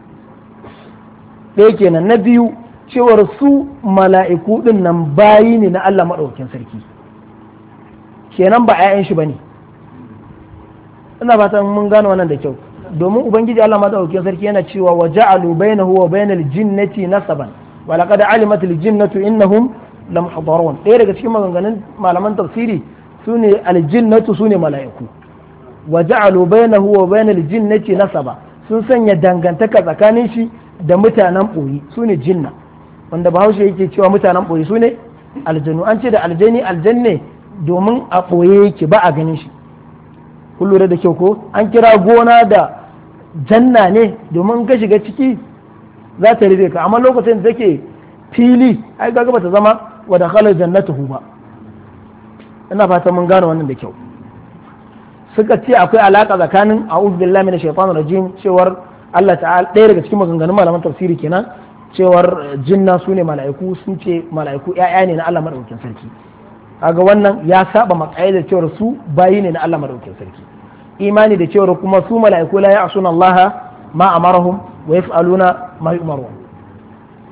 ɗaya kenan na biyu cewar su mala'iku ɗin nan bayi ne na Allah maɗaukin sarki kenan ba 'ya'yan shi ba ne ina fatan mun gane wannan da kyau domin ubangiji Allah maɗaukin sarki yana cewa wa ja'alu bainahu wa bainal jinnati nasaban wa laqad alimat al jinnatu innahum lam hadarun ɗaya daga cikin maganganun malaman tafsiri sune al jinnatu sune mala'iku wa ja'alu bainahu wa bainal jinnati nasaba sun sanya dangantaka tsakanin shi da mutanen ɓoyi su ne jinna wanda bahaushe yake cewa mutanen ɓoyi su ne aljanu an ce da aljani aljanne domin a ɓoye yake ba a ganin shi kun lura da kyau ko an kira gona da janna ne domin ka shiga ciki za ta rufe ka amma lokacin da take fili ai ga ba ta zama wa da khalar jannatuhu ba ina fatan mun gane wannan da kyau suka ce akwai alaka tsakanin a'udhu billahi minash shaitanir rajim cewar Allah ta'ala ɗaya daga cikin maganganun malaman tafsiri kenan cewar jinna su ne mala'iku sun ce mala'iku ƴaƴa ne na Allah madaukakin sarki kaga wannan ya saba maqaidar cewar su bayi ne na Allah madaukakin sarki imani da cewar kuma su mala'iku la ya'suna Allah ma amarahum wa yaf'aluna ma yu'marun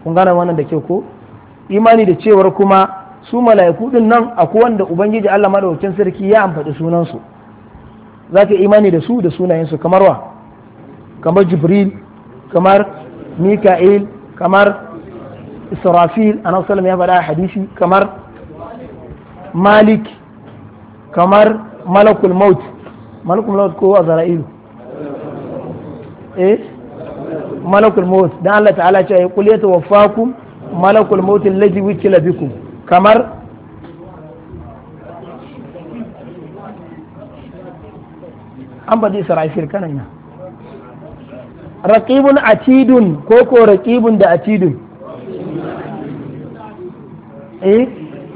kun gane wannan da ke ko imani da cewar kuma su mala'iku din nan akwai wanda ubangiji Allah madaukakin sarki ya amfani sunan su zaka imani da su da sunayen su kamar wa kamar jibril kamar mika'il kamar israfil annabi sallallahu ya faɗa a hadisi kamar malik kamar malakul maut malakul maut ko azra'ilu eh malakul maut dan Allah ta'ala ce ya kul yatawaffakum malakul maut alladhi wukila bikum kamar an badi israfil kanan ya raqibun atidun ko ko raqibun da atidun eh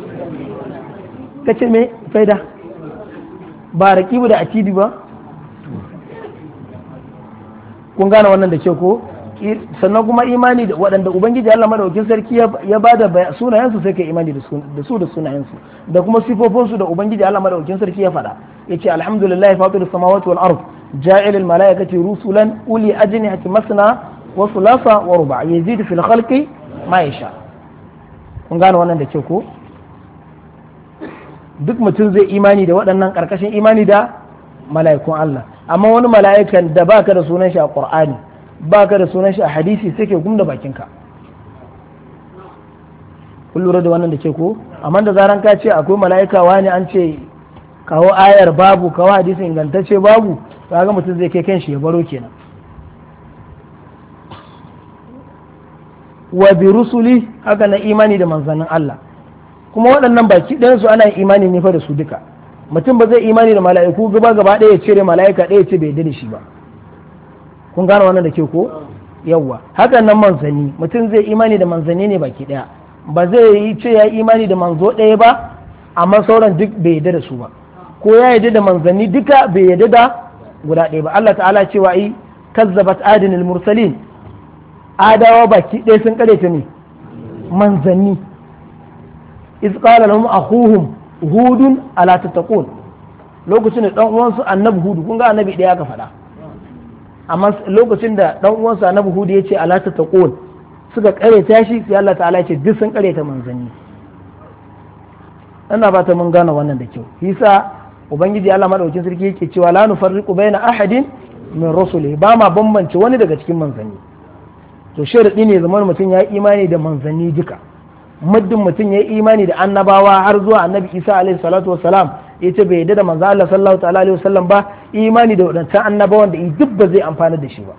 kace me faida ba raqibu da atidu ba kun gane wannan da ke ko sannan kuma imani da waɗanda ubangiji Allah madaukakin sarki ya bada sunayensu sai ka imani da su da sunayensu da kuma sifofinsu da ubangiji Allah madaukakin sarki ya faɗa yace alhamdulillah fatir samawati wal ard ja'il al malaikati rusulan uli ajnihati masna wa thulatha wa ruba' yazidu fil khalqi ma yasha kun gane wannan da ke ko duk mutum zai imani da waɗannan ƙarƙashin imani da mala'ikun Allah amma wani mala'ikan da baka da sunan shi a Qur'ani baka da sunan shi a hadisi sai ke gumda bakinka kun lura da wannan da ke ko amma da zaran ka ce akwai mala'ika wani an ce kawo ayar babu kawo hadisin ingantacce babu kaga mutum zai kai kanshi ya baro kenan wa bi rusuli haka na imani da manzannin Allah kuma waɗannan baki ɗayan su ana imani ne fa da su duka mutum ba zai imani da mala'iku gaba gaba ɗaya ya cire mala'ika ɗaya ce bai yarda da shi ba kun gane wannan da ke ko yawwa hakan nan manzanni mutum zai imani da manzanni ne baki ɗaya ba zai yi ce ya imani da manzo ɗaya ba amma sauran duk bai yarda da su ba ko ya yarda da manzanni duka bai yarda da guda ɗaya ba Allah ta'ala cewa ai kazzabat adinil mursalin adawa baki ɗaya sun kare ta ne manzanni iz qala lahum akhuhum hudun ala tattaqun lokacin da dan uwansu annabi hudu kun ga annabi ɗaya aka faɗa amma lokacin da dan uwansu annabi hudu ya ce ala tattaqun suka kare ta shi sai Allah ta'ala ya ce duk sun kare ta manzanni ina ba ta mun gane wannan da kyau yasa ubangiji Allah madaukakin sarki yake cewa la nufarriqu baina ahadin min rusuli ba ma bambance wani daga cikin manzanni to sharadi ne zaman mutum ya imani da manzanni duka muddin mutum ya yi imani da annabawa har zuwa annabi isa alaihi salatu wassalam ya ce bai yadda da manzo Allah sallallahu ta'ala alaihi wasallam ba imani da wadancan annabawan da duk ba zai amfana da shi ba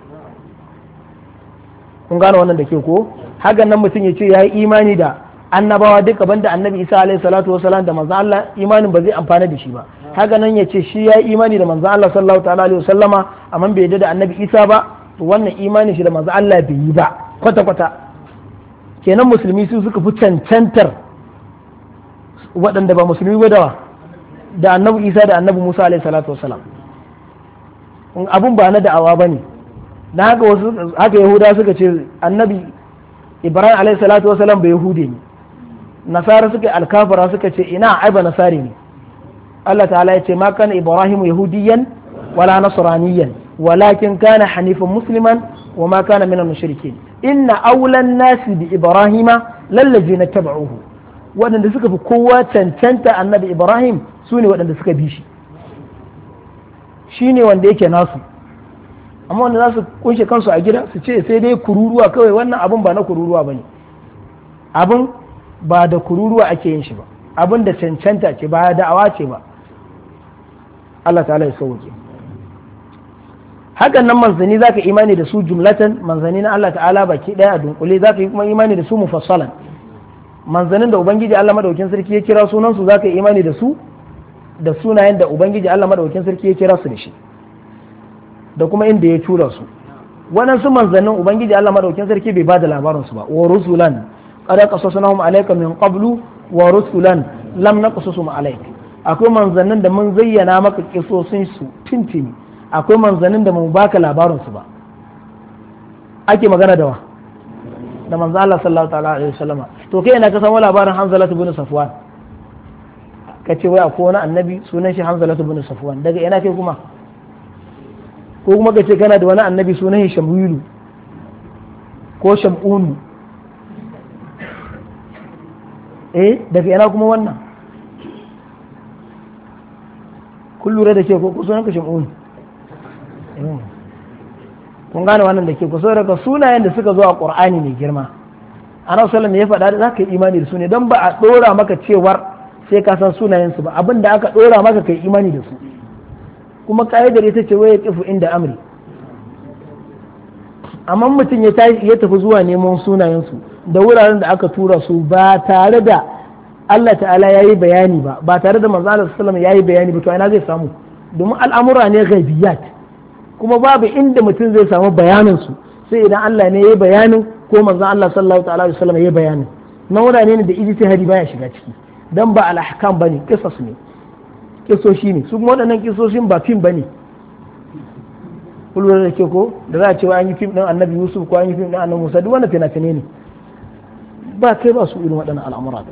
kun gane wannan da ke ko hakan nan mutum ya ce ya yi imani da annabawa duka banda annabi isa alaihi salatu wassalam da manzo Allah imanin ba zai amfana da shi ba haka nan ya ce shi ya yi imani da manzo Allah sallallahu ta'ala alaihi wasallama amma bai yadda da annabi isa ba to wannan imanin shi da manzo Allah bai yi ba kwata kwata kenan musulmi su suka fi cancantar waɗanda ba musulmi ba dawa da annabi isa da annabi musa alaihi salatu wasalam abun ba na da'awa ba ne na haka wasu haka yahuda suka ce annabi ibrahim alaihi salatu wasalam bai yahude ne nasara suka alkafara suka ce ina ai ba nasari ne Allah ta'ala ya ce ma kana ibrahim yahudiyan wala nasraniyan walakin kana hanifan musliman wa ma kana minal mushrikin inna aulan nasi bi ibrahima lallaji na taba'uhu waɗanda suka fi kowa cancanta annabi ibrahim su ne waɗanda suka bi shi shi ne wanda yake nasu amma wanda za su kunshe kansu a gida su ce sai dai kururuwa kawai wannan abin ba na kururuwa ba ne abin ba da kururuwa ake yin shi ba abin da cancanta ce ba da'awa ce ba Allah ta'ala ya sauke hakan nan manzanni zaka imani da su jumlatan manzanni na Allah ta'ala baki daya a dunkule zaka yi kuma imani da su mufassalan manzannin da ubangiji Allah madaukakin sarki ya kira sunan su zaka yi imani da su da sunayen da ubangiji Allah madaukakin sarki ya kira su da shi da kuma inda ya tura su waɗansu manzannin ubangiji Allah madaukakin sarki bai ba da labarin su ba wa rusulan qad qasasnahum alayka min qablu wa rusulan lam naqsusum alayka akwai manzannin da mun zayyana maka kisosin su tintini akwai manzannin da mu baka labarin su ba ake magana da wa da manzo Allah sallallahu ta'ala alaihi wasallam to kai ina ka samu labarin Hanzala ibn Safwan kace wai akwai wani annabi sunan shi Hanzala ibn Safwan daga ina kai kuma ko kuma kace kana da wani annabi sunan shi Shamwilu ko Shamunu eh daga yana kuma wannan kun lura da ke ko sunan ka shamun kun gane wannan da ke kusa daga sunayen da suka zo a qur'ani mai girma annabi sallallahu ya faɗa za ka yi imani da su ne don ba a ɗora maka cewar sai ka san sunayen su ba abin da aka ɗora maka kai imani da su kuma ka'idar ita ce waye kifu inda amri amma mutum ya tafi zuwa neman sunayen su da wuraren da aka tura su ba tare da Allah ta'ala ya yi bayani ba ba tare da manzo Allah sallallahu ya yi bayani ba to ina zai samu domin al'amura ne ghaibiyat kuma babu inda mutum zai samu bayanin su sai idan Allah ne ya yi bayanin ko manzo Allah sallallahu ta'ala alaihi wasallam ya yi bayanin na wurare ne da ijtihadi baya shiga ciki dan ba al-ahkam bane qisas ne kisoshi ne su kuma waɗannan kisoshin ba fim bane kullu da ke ko da za a ce an yi fim din Annabi Yusuf ko an yi fim din Annabi Musa duk wannan fina-finai ne ba kai ba su irin waɗannan al'amura da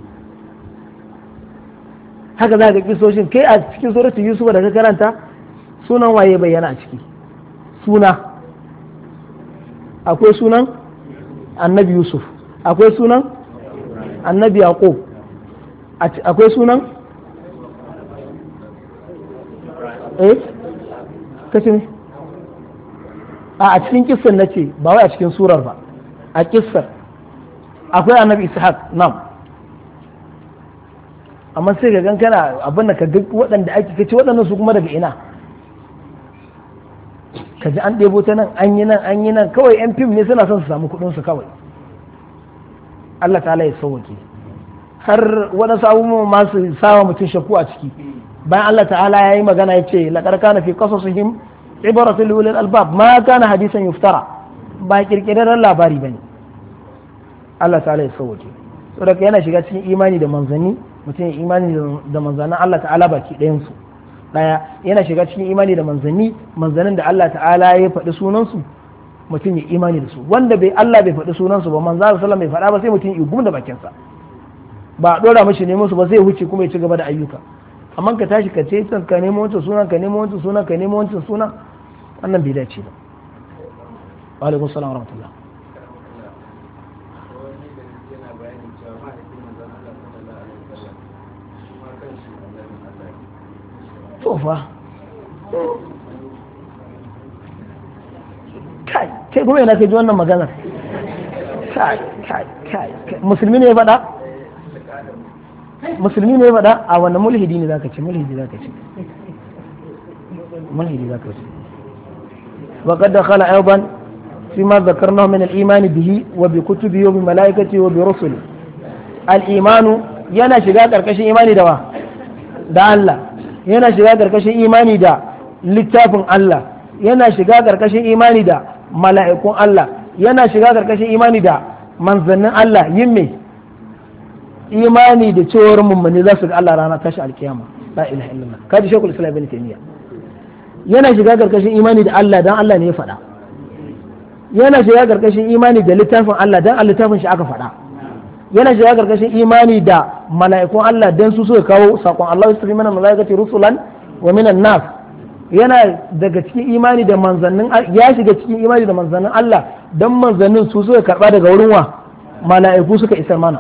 haka za ka kisoshin kai a cikin suratu Yusuf da ka karanta sunan waye bayyana a ciki suna akwai sunan Annabi Yusuf akwai sunan Annabi Yaqub akwai sunan eh kace ne a cikin kissan nace ba wai a cikin surar ba a kissar akwai Annabi Ishaq nam amma sai ga gan kana abin da ka ga waɗanda ake kace waɗannan su kuma daga ina ka ji an ɗebo ta nan an yi nan an yi nan kawai yan fim ne suna son su samu kuɗin su kawai Allah ta'ala ya sauwake har waɗansu abubuwan ma su sawa mutum shakku a ciki bayan Allah ta'ala ya yi magana ya ce laqad kana fi qasasihim ibratun li ulil albab ma kana hadisan yuftara ba kirkirarren labari bane Allah ta'ala ya sauwake saboda yana shiga cikin imani da manzanni mutum ya imani da manzannin Allah ta'ala baki ɗayan su daya yana shiga cikin imani da manzanni manzannin da Allah ta'ala ya faɗi sunansu mutum ya imani da su wanda bai Allah bai faɗi sunansu ba manzo sallallahu alaihi bai faɗa ba sai mutum ya gum da bakin sa ba a dora mashi neman su ba sai huce kuma ya ci gaba da ayyuka amma ka tashi ka ce ka nemo wancan sunan ka nemo wancan sunan ka nemo wancan sunan wannan bai dace ba wa alaikum salam wa rahmatullah tofa kai kai kuma yana kai ji wannan maganar kai kai kai musulmi ne ya faɗa musulmi ne ya faɗa a wannan mulhidi ne zaka ce mulhidi zaka ce mulhidi zaka ce wa qad dakhala ayban فيما ذكرناه من الإيمان به وبكتبه وبملائكته وبرسله الإيمان yana shiga ƙarƙashin imani da wa da Allah yana shiga ƙarƙashin imani da littafin Allah yana shiga ƙarƙashin imani da mala'ikun Allah yana shiga ƙarƙashin imani da manzannin Allah yin me imani da cewar mummuni za su ga Allah rana tashi alkiyama la ilaha illallah kaji shekul islam ibn taymiya yana shiga ƙarƙashin imani da Allah dan Allah ne ya faɗa yana shiga ƙarƙashin imani da littafin Allah dan a littafin shi aka faɗa yana shiga ƙarƙashin imani da mala'ikun Allah dan su suka kawo saƙon Allah ya tafi mana mala'ikati rusulan wa minan nas yana daga cikin imani da manzannin ya shiga cikin imani da manzannin Allah dan manzannin su suka karba daga wurin wa mala'iku suka isar mana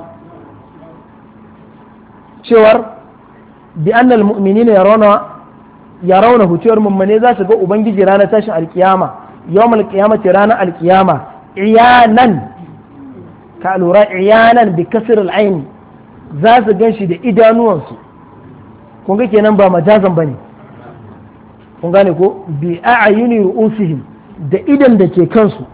cewar bi annal mu'minina yarawna yarawna huciyar mummune za su ga ubangiji ranar tashin alkiyama yawmal qiyamati ranar alkiyama iyanan ka lura iyanan bi kasr al-ayn za su ganshi da idanuwansu kun ga kenan ba majazan bane kun gane ko bi a'yuni ru'usihim da idan da ke kansu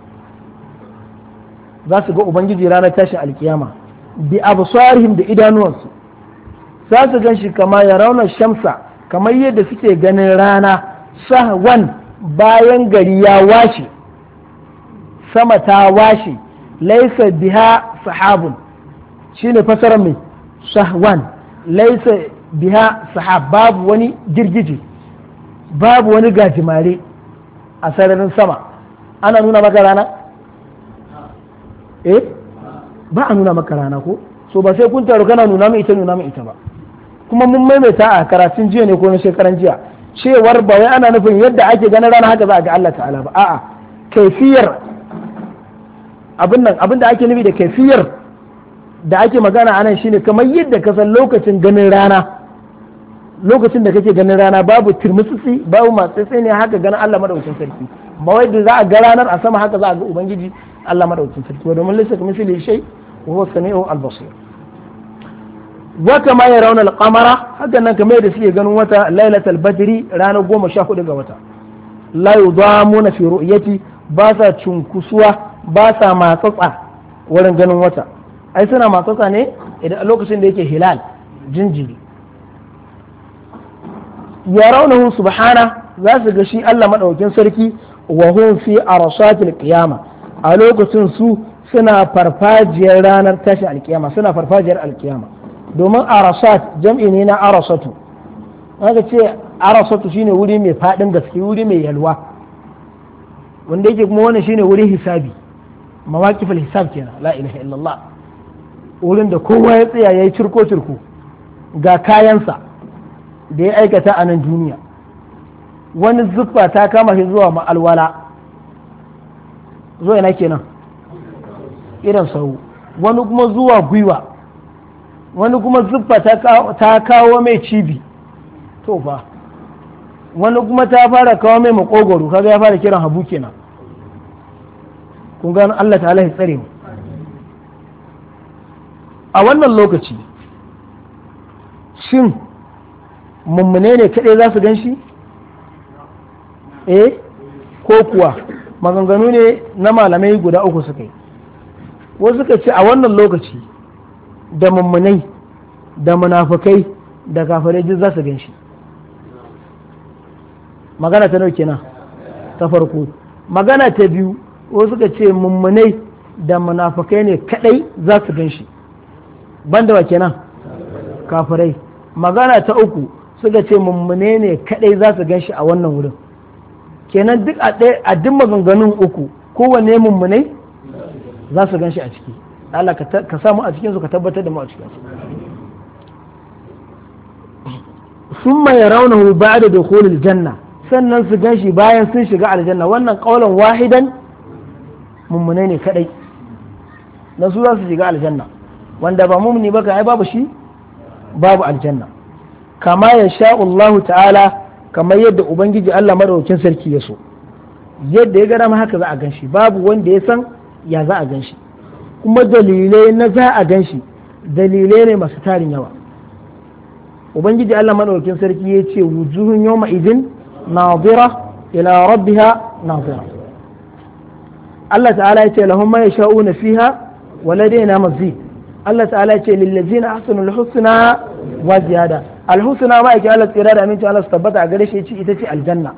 za su ga ubangiji ranar tashin alkiyama bi absarihim da idanuwansu za su ganshi kama ya rauna shamsa kamar yadda suke ganin rana sahwan bayan gari ya washe sama ta washe laisa biha sahabun shine fasarar mai sahwan laisa biha sahab babu wani girgije babu wani gajimare a sararin sama ana nuna maka rana eh ba a nuna maka rana ko so ba sai kun taru kana nuna mai ita nuna mai ita ba kuma mun maimaita a karatun jiya ne ko na shekaran jiya cewar ba wai ana nufin yadda ake ganin rana haka za a ga Allah ta'ala ba a'a kaifiyar abin nan abin da ake nufi da kaifiyar da ake magana anan shine kamar yadda ka san lokacin ganin rana lokacin da kake ganin rana babu turmutsitsi babu matsatsi ne haka ganin Allah madaukakin sarki ba wai da za a ga ranar a sama haka za a ga ubangiji Allah madaukakin sarki domin laysa kamithlihi shay wa huwa as-sami'u al-basir wa kama yarawna al-qamara haka nan kamar da suke ganin wata lailatul badri ranar goma sha hudu ga wata la yudamuna fi ru'yati ba sa cunkusuwa ba sa matsatsa wurin ganin wata ai suna matsatsa ne idan lokacin da yake hilal jinjiri yarawnahu subhana za su ga shi Allah madaukakin sarki wa hum fi arsatil qiyama a lokacin su suna farfajiyar ranar tashi alkiyama suna farfajiyar alkiyama domin arasat jam'i ne na arasatu aka ce arasatu shine wuri mai fadin gaske wuri mai yalwa wanda yake kuma wannan shine wurin hisabi mawaqifal hisab kenan la ilaha illallah wurin da kowa ya tsaya yayi cirko cirko ga kayansa da ya aikata a nan duniya wani zuffa ta kama shi zuwa ma'alwala zuwa ina kenan irin sau wani kuma zuwa gwiwa wani kuma zuffa ta kawo mai cibi to fa wani kuma ta fara kawo mai makogoro kaga ya fara kiran habu kenan kun gano Allah ta'ala ya tsare mu a wannan lokaci shin mummune ne kaɗai za su gan shi eh ko kuwa maganganu ne na malamai guda uku suka yi wasu suka ce a wannan lokaci da mummunai da munafukai da kafirai duk za su gan shi magana ta nauke na ta farko magana ta biyu wasu suka ce mummunai da munafukai ne kaɗai za su gan shi banda wa kenan kafirai magana ta uku suka ce mummune ne kadai za su gan shi a wannan wurin kenan duk a duk maganganun uku kowanne mummune za su gan shi a ciki Allah ka samu a cikinsu ka tabbatar da mu a cikinsu sun mai raunahu ba da dukhulil janna sannan su gan shi bayan sun shiga aljanna wannan kaulan wahidan mummune ne kadai na su za su shiga aljanna wanda ba mumuni ba ka ai babu shi babu aljanna kama ya sha Allah ta'ala kamar yadda ubangiji Allah madaukakin sarki ya so yadda ya gara haka za a ganshi babu wanda ya san ya za a ganshi kuma dalilai na za a ganshi dalilai ne masu tarin yawa ubangiji Allah madaukakin sarki ya ce wujuhun yawma idin nadira ila rabbiha nadira Allah ta'ala ya ce lahum ma yasha'una fiha wa ladaina mazid Allah ta'ala ya ce lillazina ahsanul husna wa ziyada alhusna ma yake Allah tsira da aminci Allah su tabbata a gare shi yace ita ce aljanna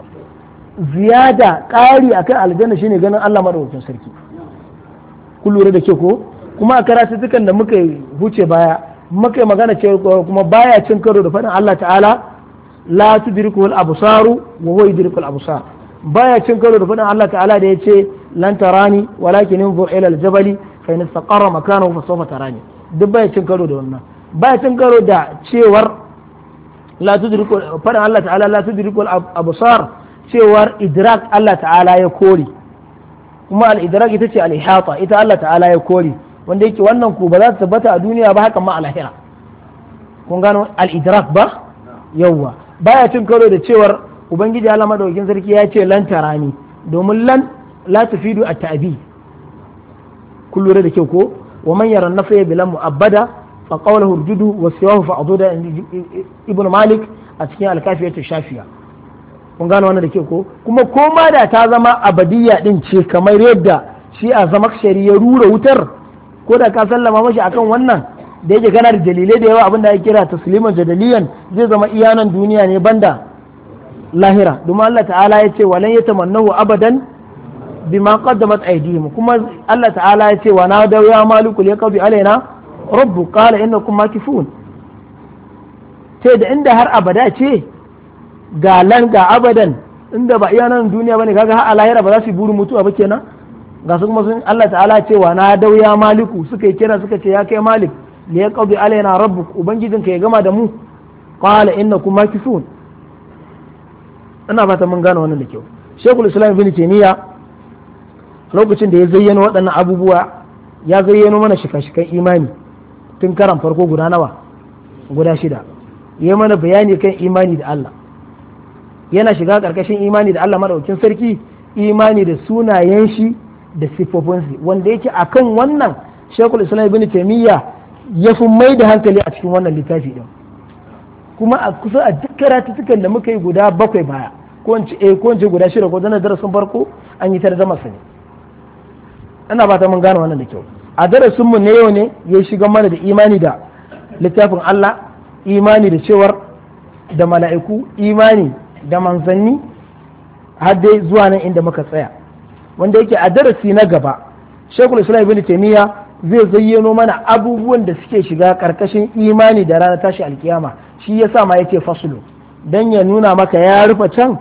ziyada ƙari akan aljanna shine ganin Allah madaukakin sarki kun lura da ke ko kuma a karatutukan da muka huce baya muka yi magana ce kuma baya cin karo da faɗin Allah ta'ala la tudrikul absaru wa huwa yudrikul absar baya cin karo da faɗin Allah ta'ala da yace lan tarani walakin inzur ila aljabali fa in istaqarra makanahu fa sawfa tarani duk baya cin karo da wannan baya cin karo da cewar la tudrikul faɗin Allah ta'ala la tudrikul absar cewar idrak Allah ta'ala ya kore kuma al-idrak ita ce al-ihata ita Allah ta'ala ya kore wanda yake wannan ku ba za ta tabbata a duniya ba haka ma a lahira kun gano al-idrak ba yawwa baya cin karo da cewar ubangiji Allah madaukakin sarki ya ce lan tarani domin lan la tufidu at-ta'bi kun lura da kyau ko wa man yara nafiya bilan mu'abbada fa qawluhu urjudu wa siwahu fa aduda ibnu malik a cikin al-kafiyatu shafiya kun gano wannan da kyau ko kuma koma da ta zama abadiyya din ce kamar yadda shi a zamakshari ya rura wutar ko da ka sallama mashi akan wannan da yake gana da dalilai da yawa abin da ya kira tasliman jadaliyan zai zama iyanan duniya ne banda lahira domin Allah ta'ala ya ce walan yatamannahu abadan bima qaddamat aydihim kuma Allah ta'ala ya ce wa na da ya maliku li qadi alaina rabbu qala innakum makifun sai da inda har abada ce ga lan ga abadan inda ba iyanan duniya bane kaga har a lahira ba za su buru mutuwa ba kenan ga su kuma sun Allah ta'ala cewa na dauya maliku suka yi kira suka ce ya kai malik li yaqdi alaina rabbuk ubangijinka ya gama da mu qala innakum makithun ina fata mun gane wannan da kyau shekul islam ibn taymiya lokacin da ya zayyana waɗannan abubuwa ya zayyano mana shika-shikan imani tun karan farko guda nawa guda shida ya mana bayani kan imani da Allah yana shiga karkashin imani da Allah madaukakin sarki imani da sunayen shi da siffofinsa wanda yake akan wannan Sheikhul Islam Ibn Taymiyyah ya fi mai da hankali a cikin wannan littafi din kuma a kusa a duk karatutukan da muka yi guda bakwai baya ko in ce eh ko in ce guda shida ko dana darasin farko an yi tarjuma sa ne ina ba ta mun gane wannan da kyau a darasin mu ne yau ne ya shiga mana da imani da littafin Allah imani da cewar da mala'iku imani da manzanni har dai zuwa nan inda muka tsaya wanda yake a darasi na gaba Sheikhul Islam Ibn Taymiyyah zai zayyano mana abubuwan da suke shiga karkashin imani da ranar tashi alkiyama shi yasa ma yake fasulu dan ya nuna maka ya rufe can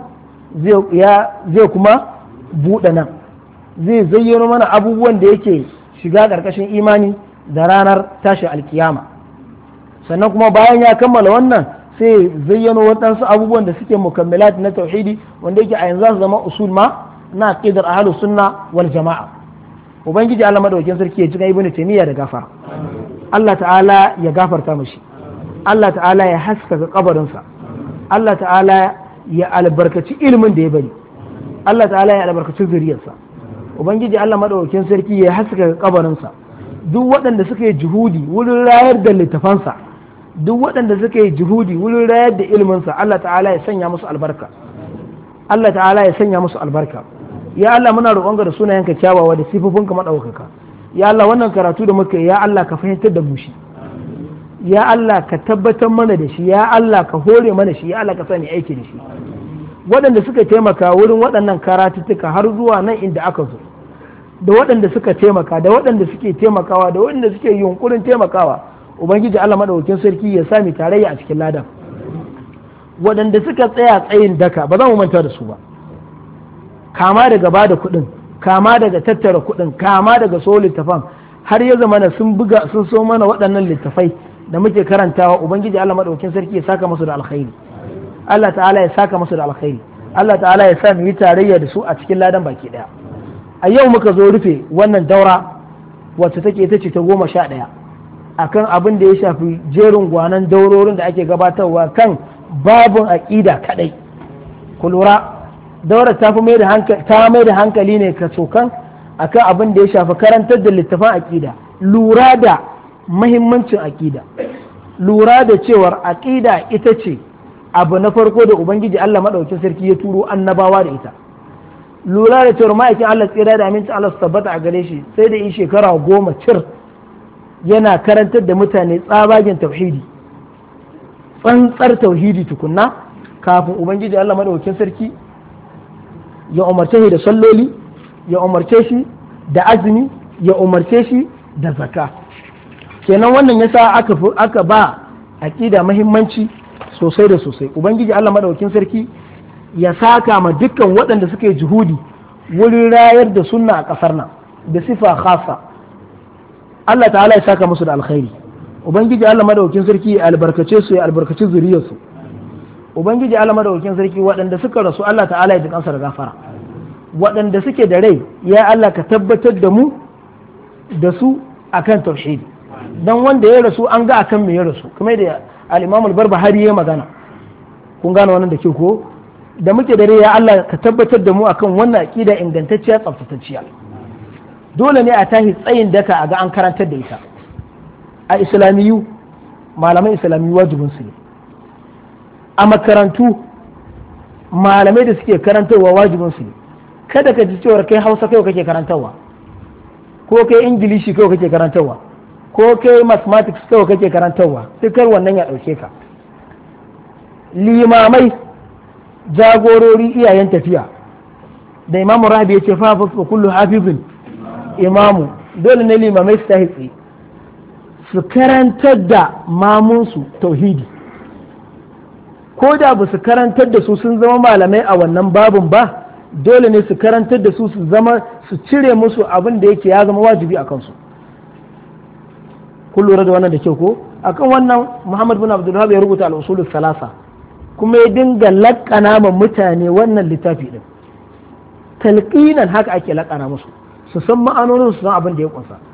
zai kuma buɗe nan zai zayyano mana abubuwan da yake shiga karkashin imani da ranar tashi alkiyama sannan kuma bayan ya kammala wannan sai zayyano waɗansu abubuwan da suke mukammilat na tauhidi wanda yake a yanzu za su zama usul ma na aqidar ahlus sunna wal jama'a ubangiji Allah madaukakin sarki ya cika ibnu taymiya da gafara Allah ta'ala ya gafarta mishi Allah ta'ala ya haskaka kabarinsa Allah ta'ala ya albarkaci ilimin da ya bari Allah ta'ala ya albarkaci zuriyarsa ubangiji Allah madaukakin sarki ya haskaka kabarinsa duk waɗanda suka yi juhudi wurin rayar da littafansa duk waɗanda suka yi juhudi wurin rayar da iliminsa Allah ta'ala ya sanya musu albarka Allah ta'ala ya sanya musu albarka ya Allah muna roƙonka da sunayenka kyawawa da sifofinka madaukaka ya Allah wannan karatu da muka yi ya Allah ka fahimtar da mu shi ya Allah ka tabbatar mana da shi ya Allah ka hore mana shi ya Allah ka sani aiki da shi waɗanda suka taimaka wurin waɗannan karatuttuka har zuwa nan inda aka zo da waɗanda suka taimaka da waɗanda suke taimakawa da waɗanda suke yunkurin taimakawa ubangiji Allah madaukakin sarki ya sami tarayya a cikin ladan waɗanda suka tsaya tsayin daka ba za mu manta da su ba kama daga ba da kuɗin kama daga tattara kuɗin kama daga so littafan har ya zama na sun buga sun so mana waɗannan littafai da muke karantawa ubangiji Allah madaukakin sarki ya saka musu da alkhairi Allah ta'ala ya saka musu da alkhairi Allah ta'ala ya sa mu yi tarayya da su a cikin ladan baki daya a yau muka zo rufe wannan daura wacce take ita ce ta goma sha ɗaya akan abin da ya shafi jerin gwanan daurorin da ake gabatarwa kan babun aƙida kadai ku lura daura ta fi mai da hankali ta mai da hankali ne ka cokan akan abin da ya shafi karantar da littafan aƙida lura da mahimmancin aƙida lura da cewar aƙida ita ce abu na farko da ubangiji Allah madaukakin sarki ya turo annabawa da ita lura da cewar ma'aikin Allah tsira da aminci Allah su tabbata a gare shi sai da yi shekara goma cir yana karantar da mutane tsabagen tauhidi tsantsar tauhidi tukunna kafin ubangiji Allah madaukakin sarki ya umarce shi da salloli ya umarce shi da azumi ya umarce shi da zakka kenan wannan yasa aka aka ba aqida muhimmanci sosai da sosai ubangiji Allah madaukakin sarki ya saka ma dukkan waɗanda suka yi juhudi wurin rayar da sunna a ƙasar nan da sifa khasa Allah ta'ala ya saka musu da alkhairi ubangiji Allah madaukakin sarki ya albarkace su ya albarkaci zuriyarsu ubangiji Allah madaukakin sarki waɗanda suka rasu Allah ta'ala ya ji kansa da gafara waɗanda suke da rai ya Allah ka tabbatar da mu da su akan tauhidi dan wanda ya rasu an ga akan me ya rasu kuma da al-Imam al-Barbahari ya magana kun gane wannan da ke ko da muke da rai ya Allah ka tabbatar da mu akan wannan aqida ingantacciya tsaftatacciya dole ne a tahi tsayin daka a ga an karantar da ita a islamiyu malaman islamiyu wajibin su ne a makarantu malamai da suke karantarwa wajibin su ne kada ka ji cewar kai hausa kai kake karantarwa ko kai ingilishi kai kake karantarwa ko kai mathematics kai kake karantarwa sai kar wannan ya dauke ka limamai jagorori iyayen tafiya da imamu rahabi ya ce fa fa kullu hafizin imamu dole ne limamai su tahi su karantar da mamunsu tauhidi ko da ba su karantar da su sun zama malamai a wannan babin ba dole ne su karantar da su su zama su cire musu abin da yake ya zama wajibi a kansu kun lura da wannan da kyau ko akan wannan Muhammad bin Abdul Wahhab ya rubuta al-usul salasa kuma ya dinga laƙana ma mutane wannan littafi din talqinan haka ake laƙana musu su san ma'anonin su san abin da ya kunsa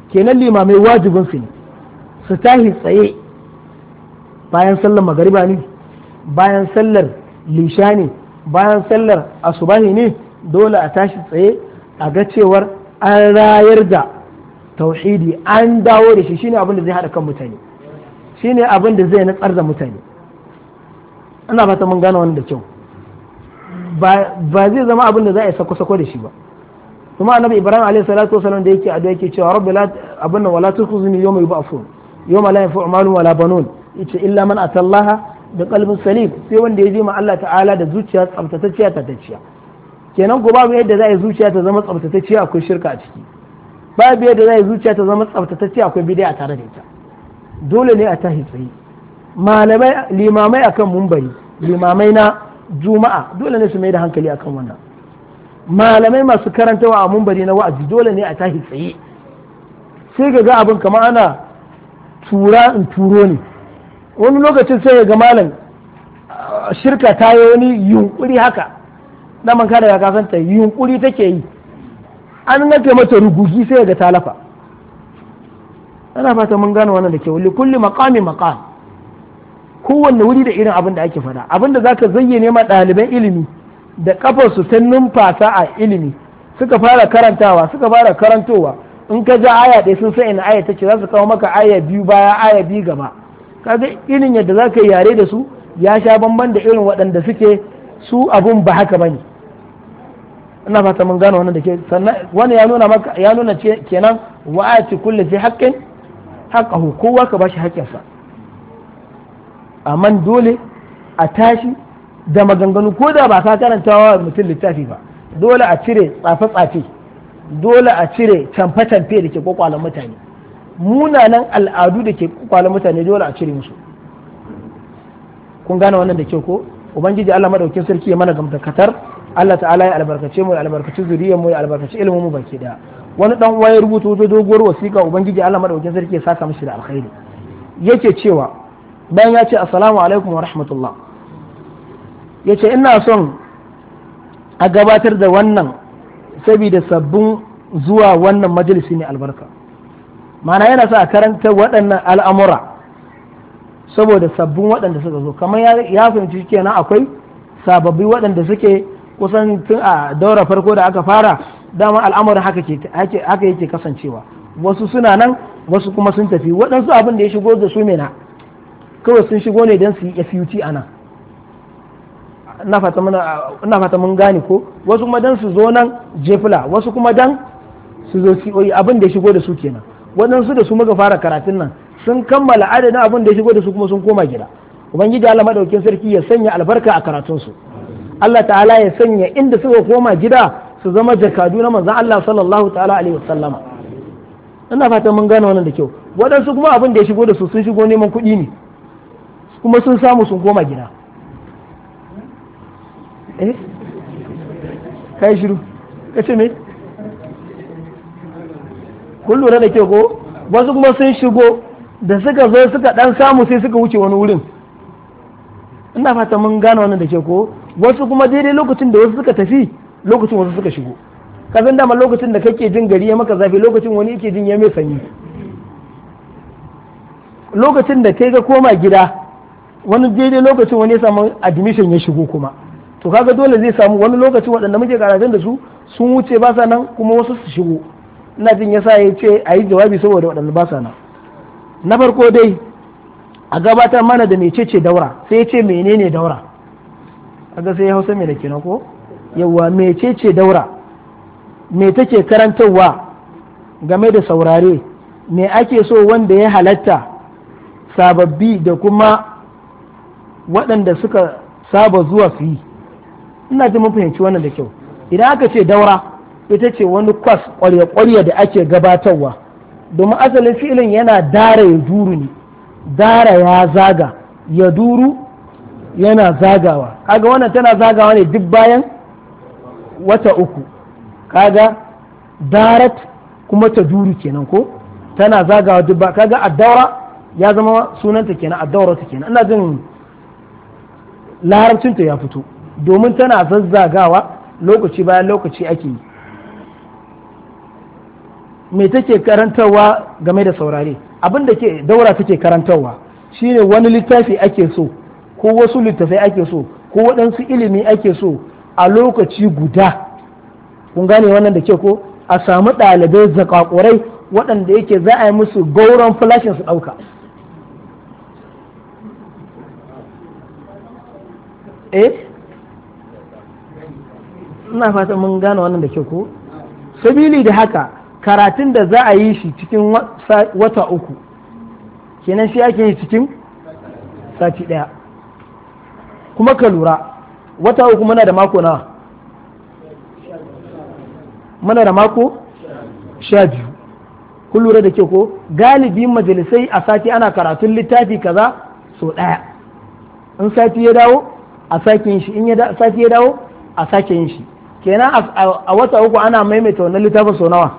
kenan limamai wajibin su ne su tahi tsaye bayan sallar magariba ne, bayan sallar lisha ne, bayan sallar asubahi ne, dole a tashi tsaye a ga cewar an rayar da tauhidi an dawo da shi. Shine abin da zai haɗa kan mutane, shine abin da zai natsar da mutane. ana fata mun gane wannan da kyau, ba zai zama abin da za a yi sako-sako da shi ba. kuma annabi ibrahim alaihi salatu wasallam da yake addu'a yake cewa rabbi la abunna wala tukhzini yawma yub'athun yawma la yanfa'u malun wala banun yace illa man atallaha da qalbin salim, sai wanda ya je ma Allah ta'ala da zuciya tsaftatacciya tatacciya. kenan ko babu yadda za a yi zuciya ta zama tsaftatacciya akwai shirka a ciki, babu yadda za a yi zuciya ta zama tsaftatacciya akwai bid'a tare da ita. dole ne a tahi tsaye, malamai limamai akan mumbari, limamai na juma'a dole ne su mai da hankali akan wannan, malamai masu karantawa a mumbari na wa'azi dole ne a tahi tsaye. sai ga ga abin kamar ana tura in turo ne, wani lokacin sai ga malam shirka ta yi wani yunkuri haka, na man kada ya kasanta yunkuri take yi, an nake mata rugugi sai ga talafa. ana fata mun gane wannan da ke wuli kulli maqami maqam, kowanne wuri da irin abin da ake fada, abin da zaka zayyane ma ɗaliban ilimi da kafarsu ta numfasa a ilimi suka fara karantawa suka fara karantowa, in ka ja aya ɗaya sun sai ina aya take za su kawo maka aya biyu baya aya biyu gaba. kaga irin yadda za ka yi yare da su ya sha bamban da irin waɗanda suke su abun ba haka bane. ina fata mun gane wannan da ke sannan wani ya nuna maka ya nuna kenan wa ayati kulli fi haqqin haqqahu, kowa ka bashi haƙƙinsa. amma dole a tashi da maganganu ko da ba ka karantawa mutum littafi ba, dole a cire tsafe-tsafe, dole a cire camfe-camfe da ke kwakwalen mutane, munanan al'adu da ke kwakwalen mutane dole a cire musu. kun gane wannan da ke ko ubangiji Allah madaukin sarki ya mana gamtakatar, Allah ta'ala ya albarkace mu ya albarkaci zuriyar mu ya albarkaci ilimin mu baki daya. wani dan uwa ya rubuta wata doguwar wasiƙa, ubangiji Allah madaukin sarki ya saka mishi da alkhairi. yake cewa bayan ya ce assalamu alaikum wa rahmatullah, ya ce ina son a gabatar da wannan saboda sabbin zuwa wannan majalisi ne albarka, mana yana sa a karanta waɗannan al'amura saboda sabbin waɗanda suka zo, kamar ya fahimci kenan akwai sababbi waɗanda suke kusan tun a daura farko da aka fara, dama al'amuran haka yake kasancewa, wasu suna nan wasu kuma sun tafi, waɗansu abin da ya shigo da su mena kawai sun shigo ne don su yi F U T ana, ina fata mun gane ko, wasu kuma dan su zo nan jefula, wasu kuma dan su zo C O E, abin da ya shigo da su kenan. waɗansu da su muka fara karatun nan sun kammala adadin abin da ya shigo da su kuma sun koma gida. ubangiji Allah madaukakin sarki ya sanya albarka a karatunsu, Allah ta'ala ya sanya inda suka koma gida su zama jakadu na manzon Allah sallallahu ta'ala alaihi wasallama. ina fata mun gane wannan da kyau. waɗansu kuma abin da ya shigo da su sun shigo neman kuɗi ne kuma sun samu sun koma gida. eh kai shiru kace me kun lura da ke ko, wasu kuma sun shigo da suka zo suka dan samu sai suka wuce wani wurin. ina fata mun gane wannan da ke ko, wasu kuma daidai lokacin da wasu suka tafi lokacin wasu suka shigo. kafin dama lokacin da kake jin gari ya maka zafi lokacin wani yake jin ya mai sanyi, lokacin da kai ga koma gida wani daidai lokacin wani ya samu admission ya shigo kuma. to kaga dole zai samu wani lokacin waɗanda muke karatun da su sun wuce ba sa nan kuma wasu su shigo. ina jin yasa ya ce a yi jawabi saboda waɗanda ba sa nan. na farko dai a gabatar mana da mecece daura, sai ya ce menene daura, kaga sai ya hausa mai da kenan ko, yawa mecece daura, me take karantarwa game da saurare, me ake so wanda ya halatta sababbi da kuma waɗanda suka saba zuwa su yi. ina ji mun fahimci wannan da kyau. idan aka ce daura ita ce wani kwas ƙwarya-ƙwarya da ake gabatarwa, domin asalin filin yana dara ya duru ne, dara ya zaga ya duru yana zagawa, kaga wannan tana zagawa ne duk bayan wata uku, kaga darat kuma ta duru kenan ko, tana zagawa duk ba, kaga addaura ya zama sunanta kenan, addaura ta kenan. ina jin larabcinta ya fito domin tana zazzagawa lokaci bayan lokaci ake yi. me take karantarwa game da saurare abin da ke daura take karantarwa shine wani littafi ake so ko wasu littafai ake so ko waɗansu ilimi ake so a lokaci guda kun gane wannan da ke ko a samu ɗalibai zakakurai waɗanda yake za a yi musu gauron flashin su ɗauka eh ina fata mun gane wannan da ke ko sabili da haka karatun da za a yi shi cikin wata uku kenan shi ake yi cikin sati ɗaya kuma ka lura wata uku muna da mako na muna da mako sha biyu kun lura da ke ko galibi majalisai a sati ana karatun littafi kaza so ɗaya in sati ya dawo a sake yin shi in sati ya dawo a sake yin shi kenan a wata uku ana maimaita wannan littafin so nawa